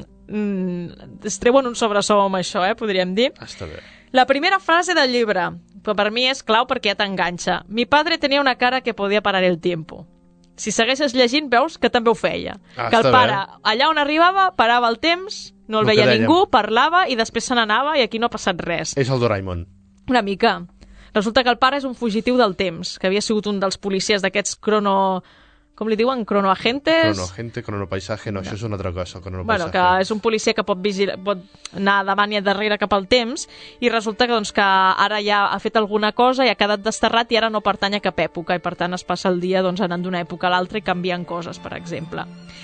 mm, es treuen un sobresou amb això, eh? Podríem dir. Està bé. La primera frase del llibre, que per mi és clau perquè ja t'enganxa. Mi padre tenia una cara que podia parar el tiempo. Si segueixes llegint, veus que també ho feia. Ah, que el està pare, bé. allà on arribava, parava el temps, no el El que veia dèiem. ningú, parlava i després se n'anava i aquí no ha passat res. És el Doraemon. Una mica. Resulta que el pare és un fugitiu del temps, que havia sigut un dels policies d'aquests crono... Com li diuen? Cronoagentes? Cronoagente, cronopaisaje, no, no, això és una altra cosa. Bueno, que és un policia que pot, vigilar, pot anar davant i darrere cap al temps i resulta que, doncs, que ara ja ha fet alguna cosa i ha quedat desterrat i ara no pertany a cap època i per tant es passa el dia doncs, anant d'una època a l'altra i canviant coses, per exemple.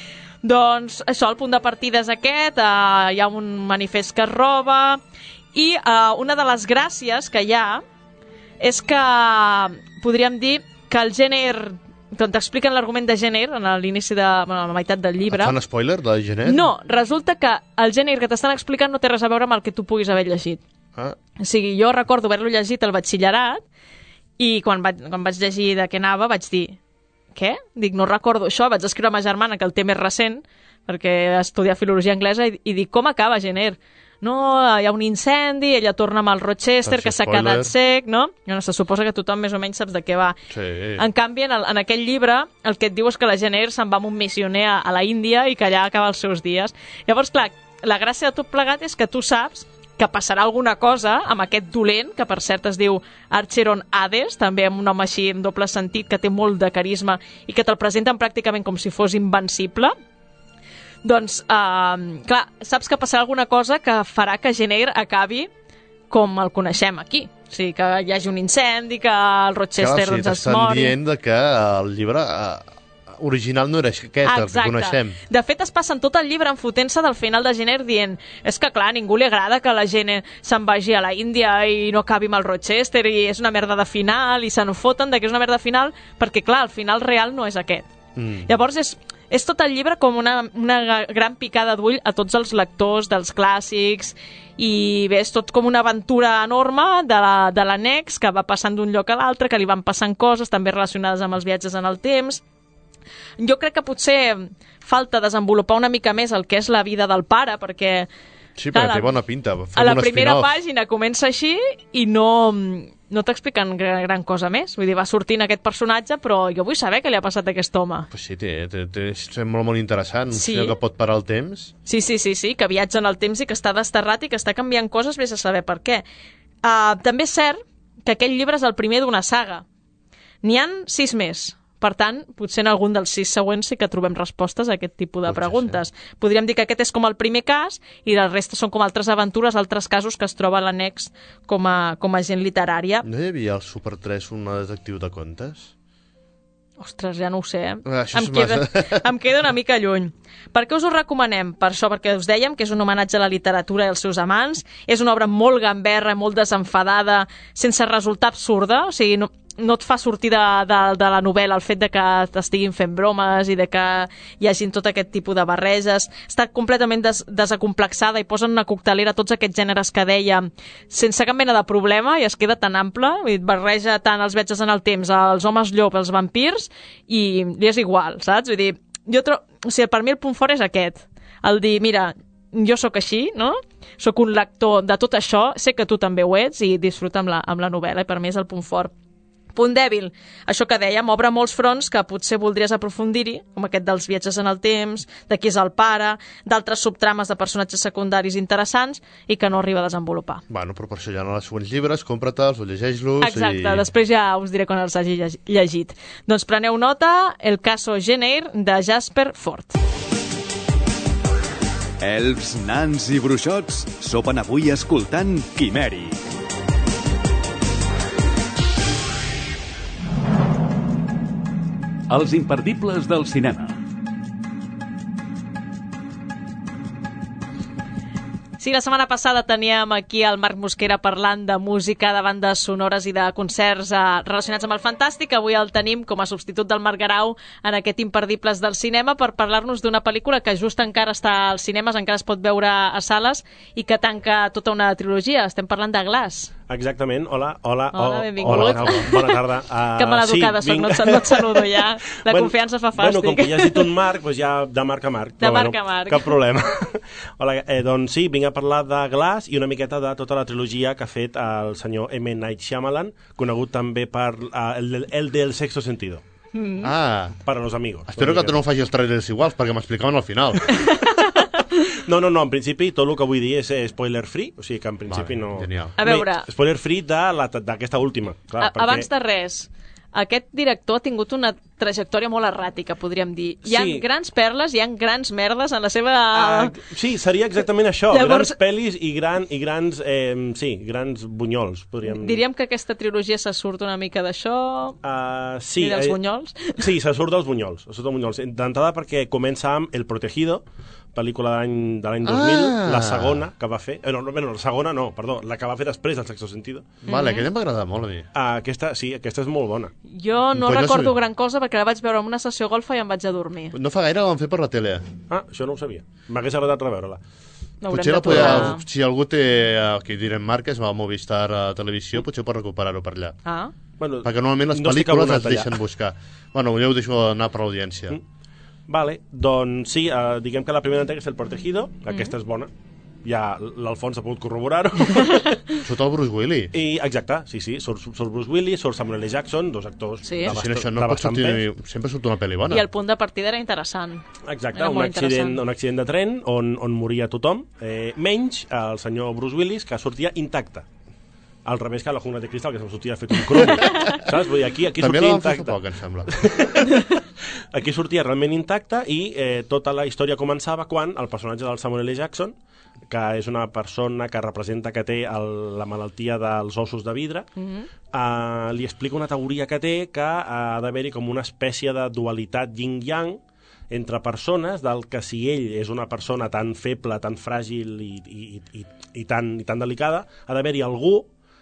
Doncs això, el punt de partida és aquest, eh, hi ha un manifest que es roba i eh, una de les gràcies que hi ha és que podríem dir que el gènere... T'expliquen l'argument de Jenner a l'inici de bueno, a la meitat del llibre. Et fan spoiler de Jenner? No, resulta que el Jenner que t'estan explicant no té res a veure amb el que tu puguis haver llegit. Ah. O sigui, jo recordo haver-lo llegit al batxillerat i quan vaig, quan vaig llegir de què anava vaig dir què? Dic, no recordo això. Vaig escriure a ma germana que el té més recent perquè estudia filologia anglesa i, i dic, com acaba Jenner? No, hi ha un incendi, ella torna amb el Rochester, que s'ha quedat sec, no? no? Se suposa que tothom més o menys saps de què va. Sí. En canvi, en, el, en aquell llibre, el que et diu és que la Jenner se'n va amb un missioner a, a la Índia i que allà acaba els seus dies. Llavors, clar, la gràcia de tot plegat és que tu saps que passarà alguna cosa amb aquest dolent, que per cert es diu Archeron Hades, també amb un home així en doble sentit, que té molt de carisma i que te'l presenten pràcticament com si fos invencible. Doncs, uh, clar, saps que passarà alguna cosa que farà que Jenner acabi com el coneixem aquí. O sigui, que hi hagi un incendi, que el Rochester Clar, o sigui, doncs, es t'estan mori. dient de que el llibre uh, original no era aquest, el que coneixem. De fet, es passen tot el llibre enfotent-se del final de Jenner dient és que, clar, a ningú li agrada que la Jenner se'n vagi a la Índia i no acabi amb el Rochester i és una merda de final i se n'ho foten de que és una merda de final perquè, clar, el final real no és aquest. Mm. Llavors és, és tot el llibre com una, una gran picada d'ull a tots els lectors dels clàssics, i bé, és tot com una aventura enorme de la, de l'annex, que va passant d'un lloc a l'altre, que li van passant coses també relacionades amb els viatges en el temps. Jo crec que potser falta desenvolupar una mica més el que és la vida del pare, perquè... Sí, perquè clar, té bona pinta. A la primera pàgina comença així i no, no t'expliquen gran, gran cosa més. Vull dir, va sortint aquest personatge, però jo vull saber què li ha passat a aquest home. Pues sí, té, té, té, sembla molt interessant. Sí. Un senyor que pot parar el temps. Sí, sí, sí, sí, que viatja en el temps i que està desterrat i que està canviant coses, vés a saber per què. Uh, també és cert que aquest llibre és el primer d'una saga. N'hi han sis més. Per tant, potser en algun dels sis següents sí que trobem respostes a aquest tipus de preguntes. Podríem dir que aquest és com el primer cas i la resta són com altres aventures, altres casos que es troba a l'annex com a, com a gent literària. No hi havia al Super tres un detectiu de contes? Ostres, ja no ho sé, eh? Ah, em, queda, em queda una mica lluny. Per què us ho recomanem? Per això, perquè us dèiem que és un homenatge a la literatura i als seus amants. És una obra molt gamberra, molt desenfadada, sense resultar absurda. O sigui, no, no et fa sortir de, de, de la novel·la el fet de que t'estiguin fent bromes i de que hi hagin tot aquest tipus de barreges. Està completament des, desacomplexada i posen una coctelera tots aquests gèneres que dèiem sense cap mena de problema i es queda tan ample. I barreja tant els viatges en el temps, els homes llop, els vampirs, i li és igual, saps? Vull dir, jo tro... o sigui, per mi el punt fort és aquest. El dir, mira, jo sóc així, no? Sóc un lector de tot això, sé que tu també ho ets i disfruta amb la, amb la novel·la, i per mi és el punt fort. Punt dèbil, això que dèiem, obre molts fronts que potser voldries aprofundir-hi, com aquest dels viatges en el temps, de qui és el pare, d'altres subtrames de personatges secundaris interessants i que no arriba a desenvolupar. Bueno, però per això ja en els següents llibres, compra-te'ls o llegeix-los. Exacte, i... després ja us diré quan els hagi llegit. Doncs preneu nota, El caso Jane Eyre, de Jasper Fforde. Elfs, nans i bruixots sopen avui escoltant Quimèric. Els imperdibles del cinema. Sí, la setmana passada teníem aquí el Marc Mosquera parlant de música, de bandes sonores i de concerts eh, relacionats amb el fantàstic. Avui el tenim com a substitut del Marc Garau en aquest Imperdibles del cinema per parlar-nos d'una pel·lícula que just encara està als cinemes, encara es pot veure a sales i que tanca tota una trilogia. Estem parlant de Glass. Exactament. Hola, hola. Hola, oh, benvingut. Hola, bona tarda. Uh, que maleducada sí, soc, no et, no et saludo ja. La bueno, confiança fa fàstic. Bueno, com que ja has dit un Marc, doncs ja de Marc a Marc. De Marc bueno, a Marc. Cap problema. Hola, eh, doncs sí, vinc a parlar de Glass i una miqueta de tota la trilogia que ha fet el senyor M. Night Shyamalan, conegut també per uh, el, el del Sexto Sentido. Mm. Ah. Para los amigos. Espero que tu no facis els trailers iguals, perquè m'explicaven al final. No, no, no, en principi tot el que vull dir és spoiler free, o sigui que en principi vale, no... Genial. A veure... Bé, spoiler free d'aquesta última. Clar, a, perquè... Abans de res, aquest director ha tingut una trajectòria molt erràtica, podríem dir. Hi ha sí. grans perles, hi ha grans merdes en la seva... Uh, sí, seria exactament això, Llavors... grans pel·lis i, gran, i grans, eh, sí, grans bunyols, podríem dir. Diríem que aquesta trilogia se surt una mica d'això, uh, sí, i dels eh, bunyols? Sí, se surt dels bunyols, se surt dels bunyols. D'entrada perquè comença amb El Protegido, pel·lícula de l'any dos mil, ah. la segona que va fer... Eh, no, no, la segona no, perdó, la que va fer després, El Sexto Sentido. Vale, mm-hmm. aquella m'agrada molt a mi. Uh, aquesta, sí, aquesta és molt bona. Jo no pues recordo no gran cosa perquè la vaig veure en una sessió golfa i em vaig a dormir. No fa gaire la van fer per la tele. Ah, això no ho sabia. M'hagués agradat reveure-la. No, potser la podia, si algú té, aquí direm marques, va a Movistar a televisió, potser pot recuperar-ho per allà. Ah. Bueno, perquè normalment les no pel·lícules es deixen buscar. Bueno, ja ho deixo anar per l'audiència. Mm. Vale, doncs sí, uh, diguem que la primera entrega és El Protegido, aquesta mm. és bona. Ja l'Alfons ha pogut corroborar-ho. Surt el Bruce Willis. I, exacte, sí, sí, surt, surt Bruce Willis, surt Samuel L. Jackson, dos actors sí. de bastant, sí, això no pot sortir, sempre surt una pel·li bona. I el punt de partida era interessant. Exacte, era un, accident, un accident de tren on, on moria tothom, eh, menys el senyor Bruce Willis, que sortia intacte. Al revés que a la Jungla de Cristal, que se'm sortia fet un cromo. Saps? Vull dir, aquí, aquí també sortia intacte. També la van fer fa poc, em sembla. Aquí sortia realment intacte i eh, tota la història començava quan el personatge del Samuel L. Jackson, que és una persona que representa que té el, la malaltia dels ossos de vidre, mm-hmm. eh, li explica una teoria que té que ha d'haver-hi com una espècie de dualitat yin-yang entre persones, del que si ell és una persona tan feble, tan fràgil i, i, i, i, tan, i tan delicada, ha d'haver-hi algú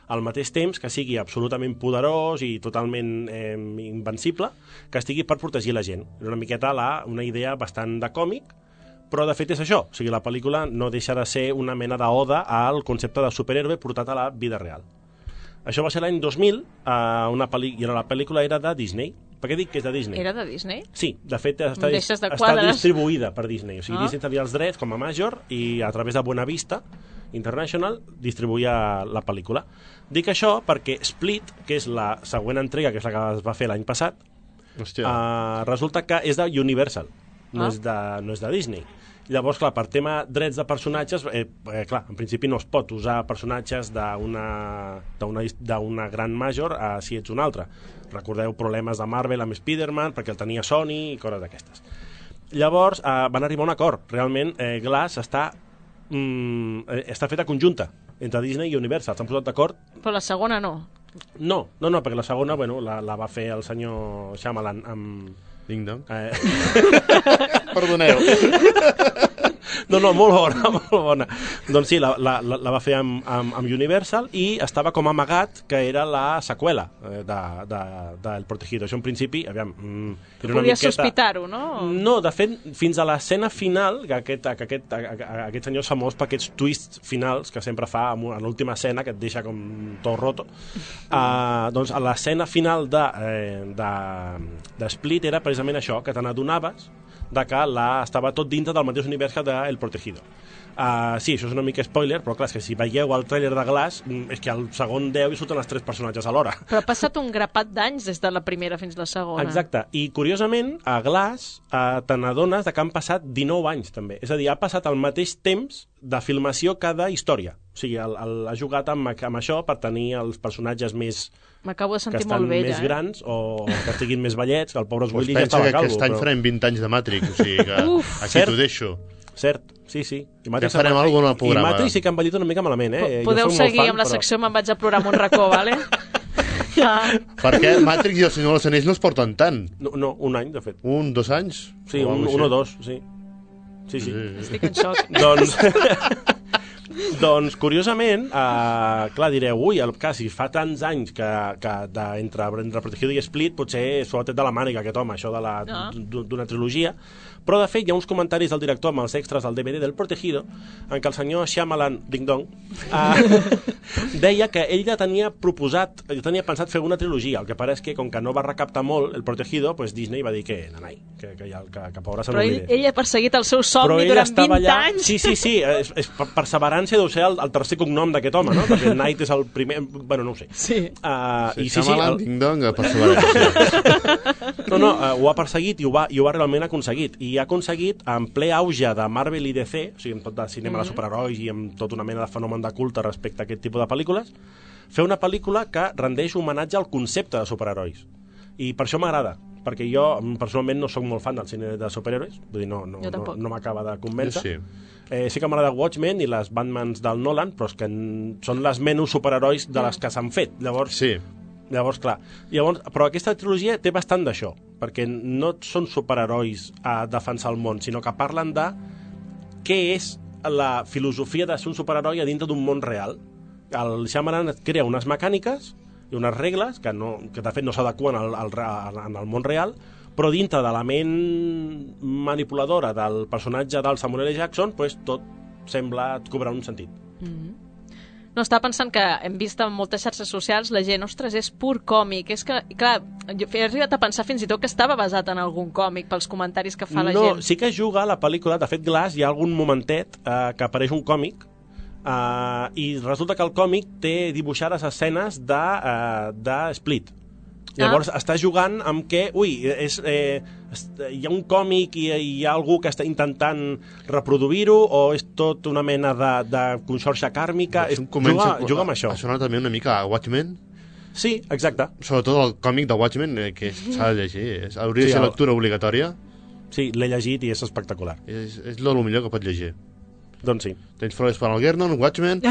al mateix temps que sigui absolutament poderós i totalment eh, invencible, que estigui per protegir la gent. És una miqueta la, una idea bastant de còmic, però de fet és això. O sigui, la pel·lícula no deixa de ser una mena d'oda al concepte de superhéroe portat a la vida real. Això va ser l'any dos mil, eh, una pel·li... i la pel·lícula era de Disney. Per què dic que és de Disney? Era de Disney? Sí, de fet està, de està distribuïda per Disney. O sigui, ah. Disney tenia els drets com a major i a través de Buena Vista International distribuïa la pel·lícula. Dic això perquè Split, que és la següent entrega, que és la que es va fer l'any passat, uh, resulta que és de Universal, no, ah. és de, no és de Disney. Llavors, clar, per tema drets de personatges, eh, eh, clar, en principi no es pot usar personatges d'una gran major a si ets una altra. Recordeu problemes de Marvel amb Spider-Man, perquè el tenia Sony i coses d'aquestes. Llavors, eh, van arribar a un acord. Realment, eh, Glass està, mm, està feta conjunta entre Disney i Universal. S'han posat d'acord. Però la segona no. No, no, no, perquè la segona, bueno, la, la va fer el senyor Shyamalan amb... Ding dong. Eh... Perdoneu. No, no, molt bona, molt bona. Doncs sí, la, la, la va fer amb, amb, amb Universal i estava com amagat que era la seqüela de, de, de El Protegido. Això en principi, aviam... Mm, era una Podies miqueta... sospitar-ho, no? No, de fet, fins a l'escena final, que aquest, que aquest, aquest senyor és famós per aquests twists finals que sempre fa en l'última escena, que et deixa com tot roto, uh, doncs a l'escena final de, eh, de, de Split era precisament això, que te n'adonaves de que la, estava tot dintre del mateix univers que de El Protegido. Uh, sí, això és una mica spoiler, però clar, és que si veieu el tràiler de Glass, és que al segon deu hi surten els tres personatges alhora. Però ha passat un grapat d'anys des de la primera fins a la segona. Exacte, i curiosament, a Glass uh, te n'adones que han passat dinou anys, també. És a dir, ha passat el mateix temps de filmació que d'història. O sigui, el, el, ha jugat amb, amb això per tenir els personatges més... M'acabo de sentir que estan molt vella, més eh? grans o que estiguin més vellets, que el pobre pues Willy ja estava que calvo. Aquest any però... farem vint anys de Matrix, o sigui que aquí t'ho deixo. Cert, sí, sí. I ja farem alguna cosa al programa. I Matrix sí que ha envellit una mica malament, eh? P Podeu seguir fan, amb la però... secció Me'n vaig a plorar amb un racó, vale? Ja. Perquè Matrix i el Senyor dels Anells no es porten tant. No, no, un any, de fet. Un, dos anys? Sí, un, un o dos, sí. Sí, sí. sí. Estic en xoc. Doncs... Doncs, curiosament, eh, clar, direu, ui, el cas, si fa tants anys que, que de, entre, entre Protegido i Split, potser s'ho ha tret de la màniga aquest home, això d'una no. trilogia, però de fet hi ha uns comentaris del director amb els extras del D V D del Protegido en què el senyor Shyamalan, ding dong, eh, deia que ell ja tenia proposat, ja tenia pensat fer una trilogia, el que pare és que com que no va recaptar molt el Protegido, pues Disney va dir que, nanai, que, que, que, que, que pobra se n'oblidés. Però ell, ell ha perseguit el seu somni durant vint allà... anys. Sí, sí, sí, és, és perseverància deu ser el, el tercer cognom d'aquest home, no? Perquè Knight és el primer... Bueno, no ho sé. Sí. Uh, sí, i sí, sí, el... ding dong, perseverància. No, no, uh, ho ha perseguit i ho, va, i ho ha realment aconseguit. I ha aconseguit, en ple auge de Marvel i D C, o sigui, amb tot de cinema mm -hmm. de superherois i amb tota una mena de fenomen de culte respecte a aquest tipus de pel·lícules, fer una pel·lícula que rendeix homenatge al concepte de superherois. I per això m'agrada, perquè jo personalment no sóc molt fan del cine de superherois, vull dir, no, no, no, no m'acaba de convèncer. Sí. Eh, sí que m'agrada Watchmen i les Batmans del Nolan, però és que són les menys superherois de les que s'han fet. Llavors, sí. Llavors, clar, llavors, però aquesta trilogia té bastant d'això, perquè no són superherois a defensar el món, sinó que parlen de què és la filosofia de ser un superheroi a dintre d'un món real. El Shyamalan et crea unes mecàniques i unes regles que, no, que de fet no s'adequen al, al, al, al món real, però dintre de la ment manipuladora del personatge del Samuel L. Jackson, pues, tot sembla cobrar un sentit. Mm-hmm. No, estava pensant que hem vist en moltes xarxes socials la gent, ostres, és pur còmic. És que, clar, jo he arribat a pensar fins i tot que estava basat en algun còmic pels comentaris que fa la no, gent. No, sí que juga a la pel·lícula, de fet Glass, hi ha algun momentet eh, que apareix un còmic eh, i resulta que el còmic té dibuixades escenes de, eh, de Split. Llavors ah. està jugant amb què, ui, és, eh, hi ha un còmic i hi ha algú que està intentant reproduir-ho o és tot una mena de, de conxorxa kàrmica. És un comença, juga, juga amb això. Ha sonat també una mica a Watchmen. Sí, exacte. Sobretot el còmic de Watchmen, eh, que s'ha de llegir. És, hauria de ser sí, lectura obligatòria. Sí, l'he llegit i és espectacular. És, és el millor que pots llegir. Doncs sí. Tens Flores per Algernon, Watchmen...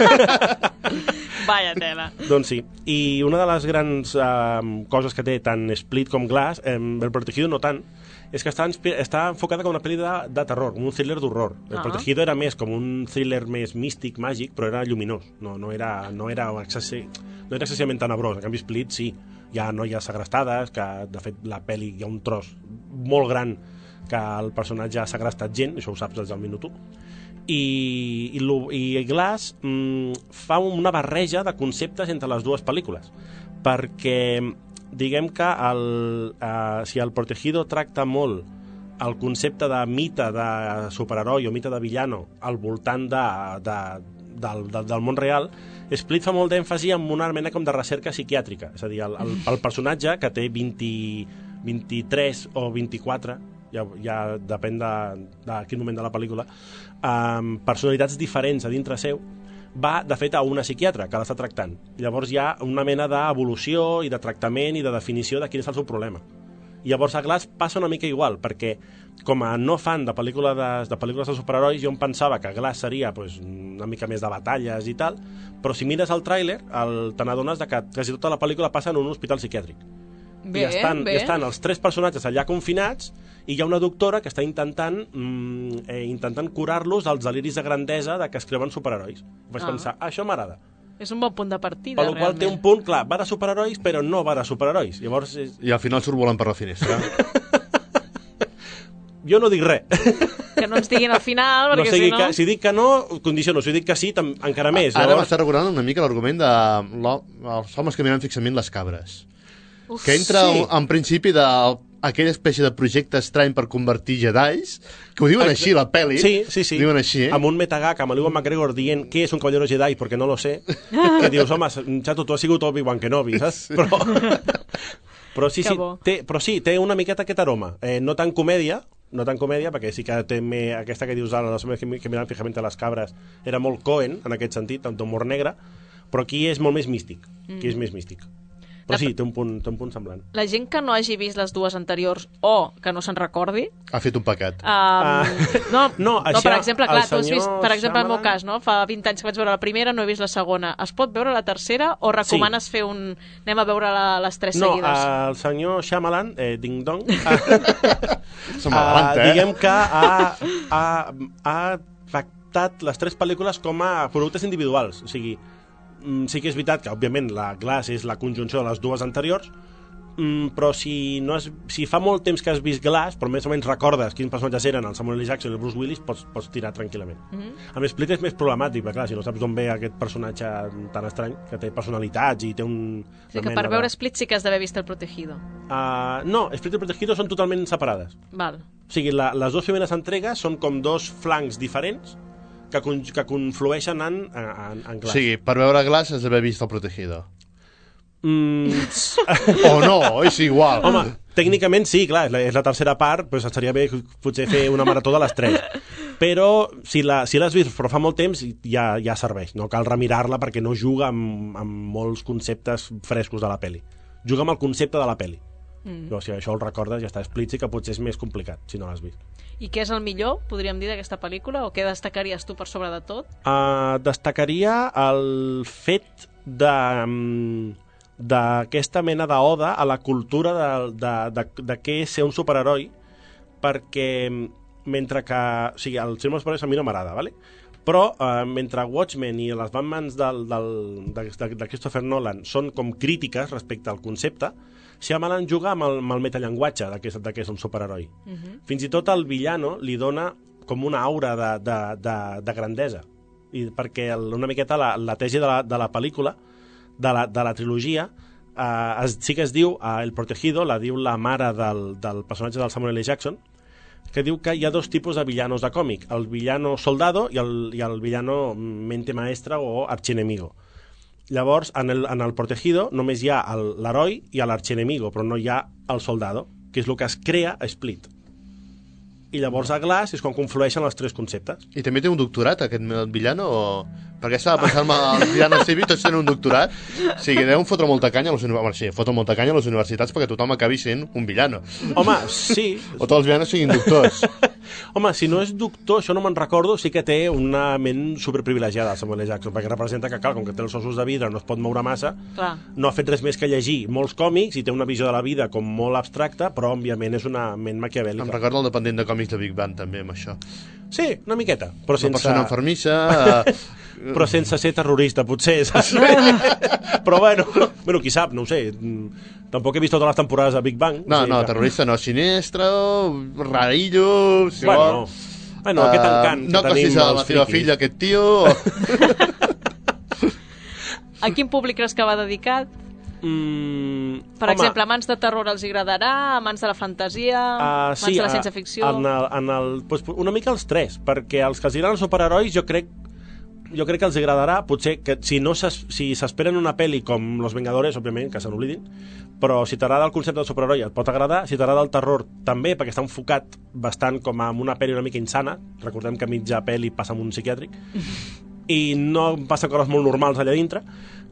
Vaya tela. Doncs sí. I una de les grans eh, coses que té tant Split com Glass, eh, El Protegido no tant, és que està, està enfocada com una pel·li de, de terror, un thriller d'horror. El Ah. Protegido era més com un thriller més místic, màgic, però era lluminós. No, no, era, no, era, excessi... no era excessivament tenebrós. En canvi, Split sí. Hi ha noies segrestades, que de fet la pel·li hi ha un tros molt gran que el personatge ha segrestat gent, això ho saps des del minut u. I, i, lo, i Glass mm, fa una barreja de conceptes entre les dues pel·lícules, perquè diguem que el, eh, si el Protegido tracta molt el concepte de mite de superheroi o mite de villano al voltant de, de, del, del, del món real, Split fa molt d'èmfasi en una mena com de recerca psiquiàtrica, és a dir, el, el, el personatge que té vint, vint-i-tres o vint-i-quatre, ja, ja depèn de, de quin moment de la pel·lícula, amb personalitats diferents a dintre seu, va, de fet, a una psiquiatra que l'està tractant. Llavors hi ha una mena d'evolució i de tractament i de definició de quin és el seu problema. I llavors a Glass passa una mica igual, perquè com a no fan de pel·lícules de, de, pel·lícules de superherois, jo em pensava que Glass seria pues, una mica més de batalles i tal, però si mires el tràiler, el, te n'adones que quasi tota la pel·lícula passa en un hospital psiquiàtric. Bé, I estan, bé. I estan els tres personatges allà confinats i hi ha una doctora que està intentant mm, eh, intentant curar-los dels deliris de grandesa de que es creuen superherois. Vaig Ah. pensar, ah, això m'agrada. És un bon punt de partida, Per la qual realment. té un punt, clar, va de superherois, però no va de superherois. Llavors, és... I al final surt volant per la finestra. jo no dic res. Que no ens diguin al final, No perquè sigui si no... que, si dic que no, condiciono. Si dic que sí, tam, encara més. Ara Llavors... m'està recordant una mica l'argument de l'ho- els homes que miren fixament les cabres. Uf, Que entra sí. en, en principi de aquella espècie de projecte estrany per convertir jedis, que ho diuen així, la pel·li. Sí, sí, sí. Diuen així, eh? Amb un metagag, amb l'Ewan McGregor dient què és un cavallero Jedi, perquè no lo sé. Que dius, home, xato, tu has sigut Obi-Wan Kenobi, saps? Sí. Però, però, sí, Que sí, bo. té, però sí, té una miqueta aquest aroma. Eh, no tan comèdia, no tan comèdia, perquè sí que té me, aquesta que dius ara, les homes que, que miren fijament a les cabres, era molt Coen, en aquest sentit, amb humor negre, però aquí és molt més místic. Aquí és més místic. Però sí, té un punt, té un punt semblant. La gent que no hagi vist les dues anteriors o que no se'n recordi... Ha fet un pecat. Um, no, no, no, això, per exemple, clar, el tu has vist, senyor per exemple, el meu Shyamalan- cas, no? Fa vint anys que vaig veure la primera, no he vist la segona. Es pot veure la tercera o recomanes sí. fer un... Anem a veure la, les tres No, seguides? el senyor Shyamalan, eh, Ding Dong, Se m'adelanta, eh? diguem que ha, ha, ha tractat les tres pel·lícules com a productes individuals. O sigui, mm, sí que és veritat que, òbviament, la Glass és la conjunció de les dues anteriors, mm, però si, no has, si fa molt temps que has vist Glass, però més o menys recordes quins personatges eren el Samuel L. Jackson i el Bruce Willis, pots, pots tirar tranquil·lament. Mm -hmm. A més, Split és més problemàtic, perquè clar, si no saps d'on ve aquest personatge tan estrany, que té personalitats i té un... O sigui que per veure Split sí que has d'haver vist El Protegido. Uh, no, Split i Protegido són totalment separades. Val. O sigui, la, les dues primeres entregues són com dos flancs diferents que, con, que conflueixen en, en, en O Glass. sigui, per veure Glass has d'haver vist El Protegido. Mm. O no, és igual. Home, tècnicament sí, clar, és la, és la tercera part, doncs estaria bé potser fer una marató de les tres. Però si la, si l'has vist però fa molt temps, ja, ja serveix. No cal remirar-la perquè no juga amb, amb molts conceptes frescos de la pel·li. Juga amb el concepte de la pel·li. Mm. Però si això el recordes, ja està explícit, que potser és més complicat, si no l'has vist. I què és el millor, podríem dir, d'aquesta pel·lícula? O què destacaries tu per sobre de tot? Uh, destacaria el fet de... Um, d'aquesta mena d'oda a la cultura de, de, de, de què és ser un superheroi, perquè mentre que... O sigui, el cinema dels superherois a mi no m'agrada, ¿vale? Però eh, mentre Watchmen i les Batmans del, del, de, de, de Christopher Nolan són com crítiques respecte al concepte, Shyamalan juga amb el, amb el metallenguatge de què, de què és un superheroi. Uh -huh. Fins i tot el villano li dona com una aura de, de, de, de grandesa. I perquè el, una miqueta la, la tesi de la, de la pel·lícula, de la, de la trilogia, eh, es, sí que es diu eh, El Protegido, la diu la mare del, del personatge del Samuel L. Jackson, que diu que hi ha dos tipus de villanos de còmic, el villano soldado i el, i el villano mente maestra o archienemigo. Llavors, en el, en el Protegido només hi ha l'heroi i l'archienemigo, però no hi ha el soldado, que és el que es crea a Split. I llavors a Glass és quan conflueixen els tres conceptes. I també té un doctorat, aquest villano? O... Perquè estava pensant els villanos civils, tots tenen un doctorat. O sigui, deuen fotre molta canya a les universitats. Sí, fotre molta canya a les universitats perquè tothom acabi sent un villano. Home, sí. O tots els villanos siguin doctors. Home, si no és doctor, això no me'n recordo, sí que té una ment superprivilegiada, Samuel L. Jackson, perquè representa que, cal, com que té els ossos de vidre, no es pot moure massa, Clar. no ha fet res més que llegir molts còmics i té una visió de la vida com molt abstracta, però, òbviament, és una ment maquiavèlica. Em recordo el dependent de còmics de Big Bang, també, amb això. Sí, una miqueta. Però una sense... persona enfermissa... però sense ser terrorista, potser, saps? Però, bueno, bueno, qui sap, no ho sé. Tampoc he vist totes les temporades de Big Bang. No, no, terrorista no, sinistre, rarillo... Si bueno, vol. bueno, aquest encant uh, no que tenim costis a la teva filla, aquest tio... A quin públic creus que va dedicat? Mm, per home, exemple, amants de terror els agradarà, amants de la fantasia, uh, amants sí, de la uh, ciència-ficció... En el, en el, pues, una mica els tres, perquè els que els agraden els superherois jo crec jo crec que els agradarà, potser que si no s'es, si s'esperen una pel·li com Los Vengadores, òbviament, que se n'oblidin, però si t'agrada el concepte del superheroi et pot agradar, si t'agrada el terror també, perquè està enfocat bastant com a una pel·li una mica insana, recordem que mitja pel·li passa en un psiquiàtric, i no passen coses molt normals allà dintre,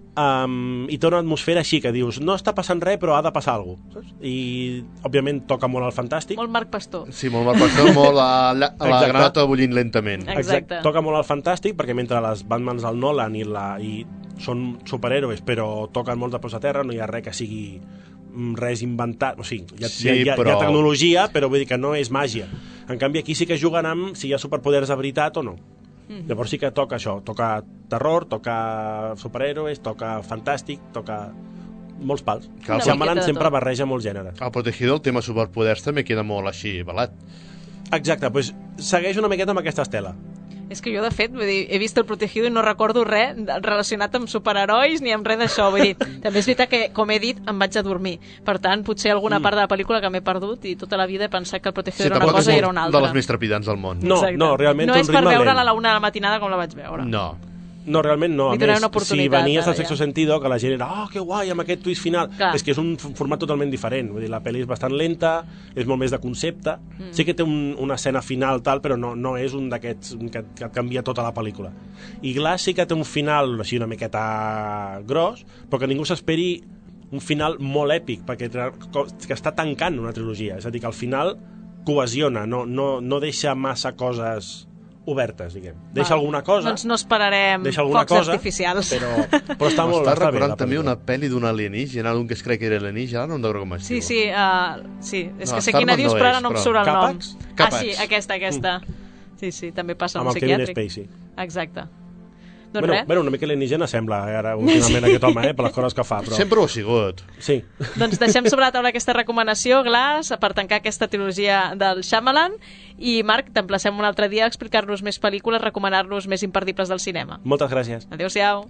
um, i té una atmosfera així que dius, no està passant res però ha de passar alguna cosa, saps? I òbviament toca molt al fantàstic. Molt Marc Pastor. Sí, molt Marc Pastor, molt a la, a la granota bullint lentament. Exacte. Exacte. Toca molt al fantàstic perquè mentre les Batmans del Nolan i, la, i són superhéroes però toquen molt de peus a terra, no hi ha res que sigui res inventat, o sigui, hi ha, sí, hi ha, però... hi ha tecnologia, però vull dir que no és màgia. En canvi, aquí sí que juguen amb si hi ha superpoders de veritat o no. Mm. Llavors sí que toca això, toca terror, toca superhéroes, toca fantàstic, toca molts pals. Shyamalan sempre barreja molts gèneres. El Protegido, el tema superpoders, també queda molt així, balat. Exacte, doncs segueix una miqueta amb aquesta estela. És que jo, de fet, vull dir, he vist El Protegido i no recordo res relacionat amb superherois ni amb res d'això. Vull dir, també és veritat que, com he dit, em vaig a dormir. Per tant, potser alguna mm. part de la pel·lícula que m'he perdut i tota la vida he pensat que El Protegido sí, era una cosa i era una altra. De les més trepidants del món. No, no, realment no és per veure-la a la una de la matinada com la vaig veure. No. No, realment no. A més, si venies del Sexto ja. Sentido, que la gent era, oh, que guai, amb aquest twist final. Clar. És que és un format totalment diferent. Vull dir, la pel·li és bastant lenta, és molt més de concepte. Mm. Sí que té un, una escena final, tal, però no, no és un d'aquests que, que et canvia tota la pel·lícula. I Glass sí que té un final així una miqueta gros, però que ningú s'esperi un final molt èpic, perquè que està tancant una trilogia. És a dir, que al final cohesiona, no, no, no deixa massa coses obertes, diguem. Deixa Va, alguna cosa. Doncs no esperarem focs cosa, artificials. Però, però està molt està està recordant bé, també una pel·li d'un alienígena, un que es crec que era alienígena, no em deurà com es sí, diu. Sí, uh, sí, és no, que sé quina dius, no però ara és, no em però... surt el Capax? nom. Capax. Ah, sí, aquesta, aquesta. Mm. Sí, sí, també passa amb un psiquiàtric. Amb el Kevin Spacey. Exacte. Doncs bueno, res. bueno, una mica alienígena sembla, eh, ara, últimament, aquest home, eh, per les coses que fa. Però... Sempre ho ha sigut. Sí. Doncs deixem sobre la taula aquesta recomanació, Glass, per tancar aquesta trilogia del Shyamalan. I, Marc, t'emplacem un altre dia a explicar-nos més pel·lícules, recomanar-nos més imperdibles del cinema. Moltes gràcies. Adéu-siau.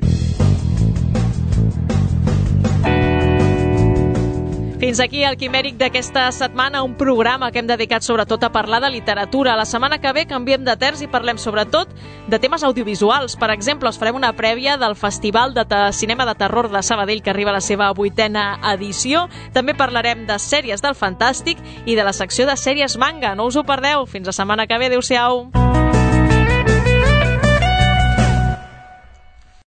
Fins aquí el Quimèric d'aquesta setmana, un programa que hem dedicat sobretot a parlar de literatura. La setmana que ve canviem de terç i parlem sobretot de temes audiovisuals. Per exemple, us farem una prèvia del Festival de Cinema de Terror de Sabadell, que arriba a la seva vuitena edició. També parlarem de sèries del Fantàstic i de la secció de sèries manga. No us ho perdeu. Fins la setmana que ve. Adéu-siau.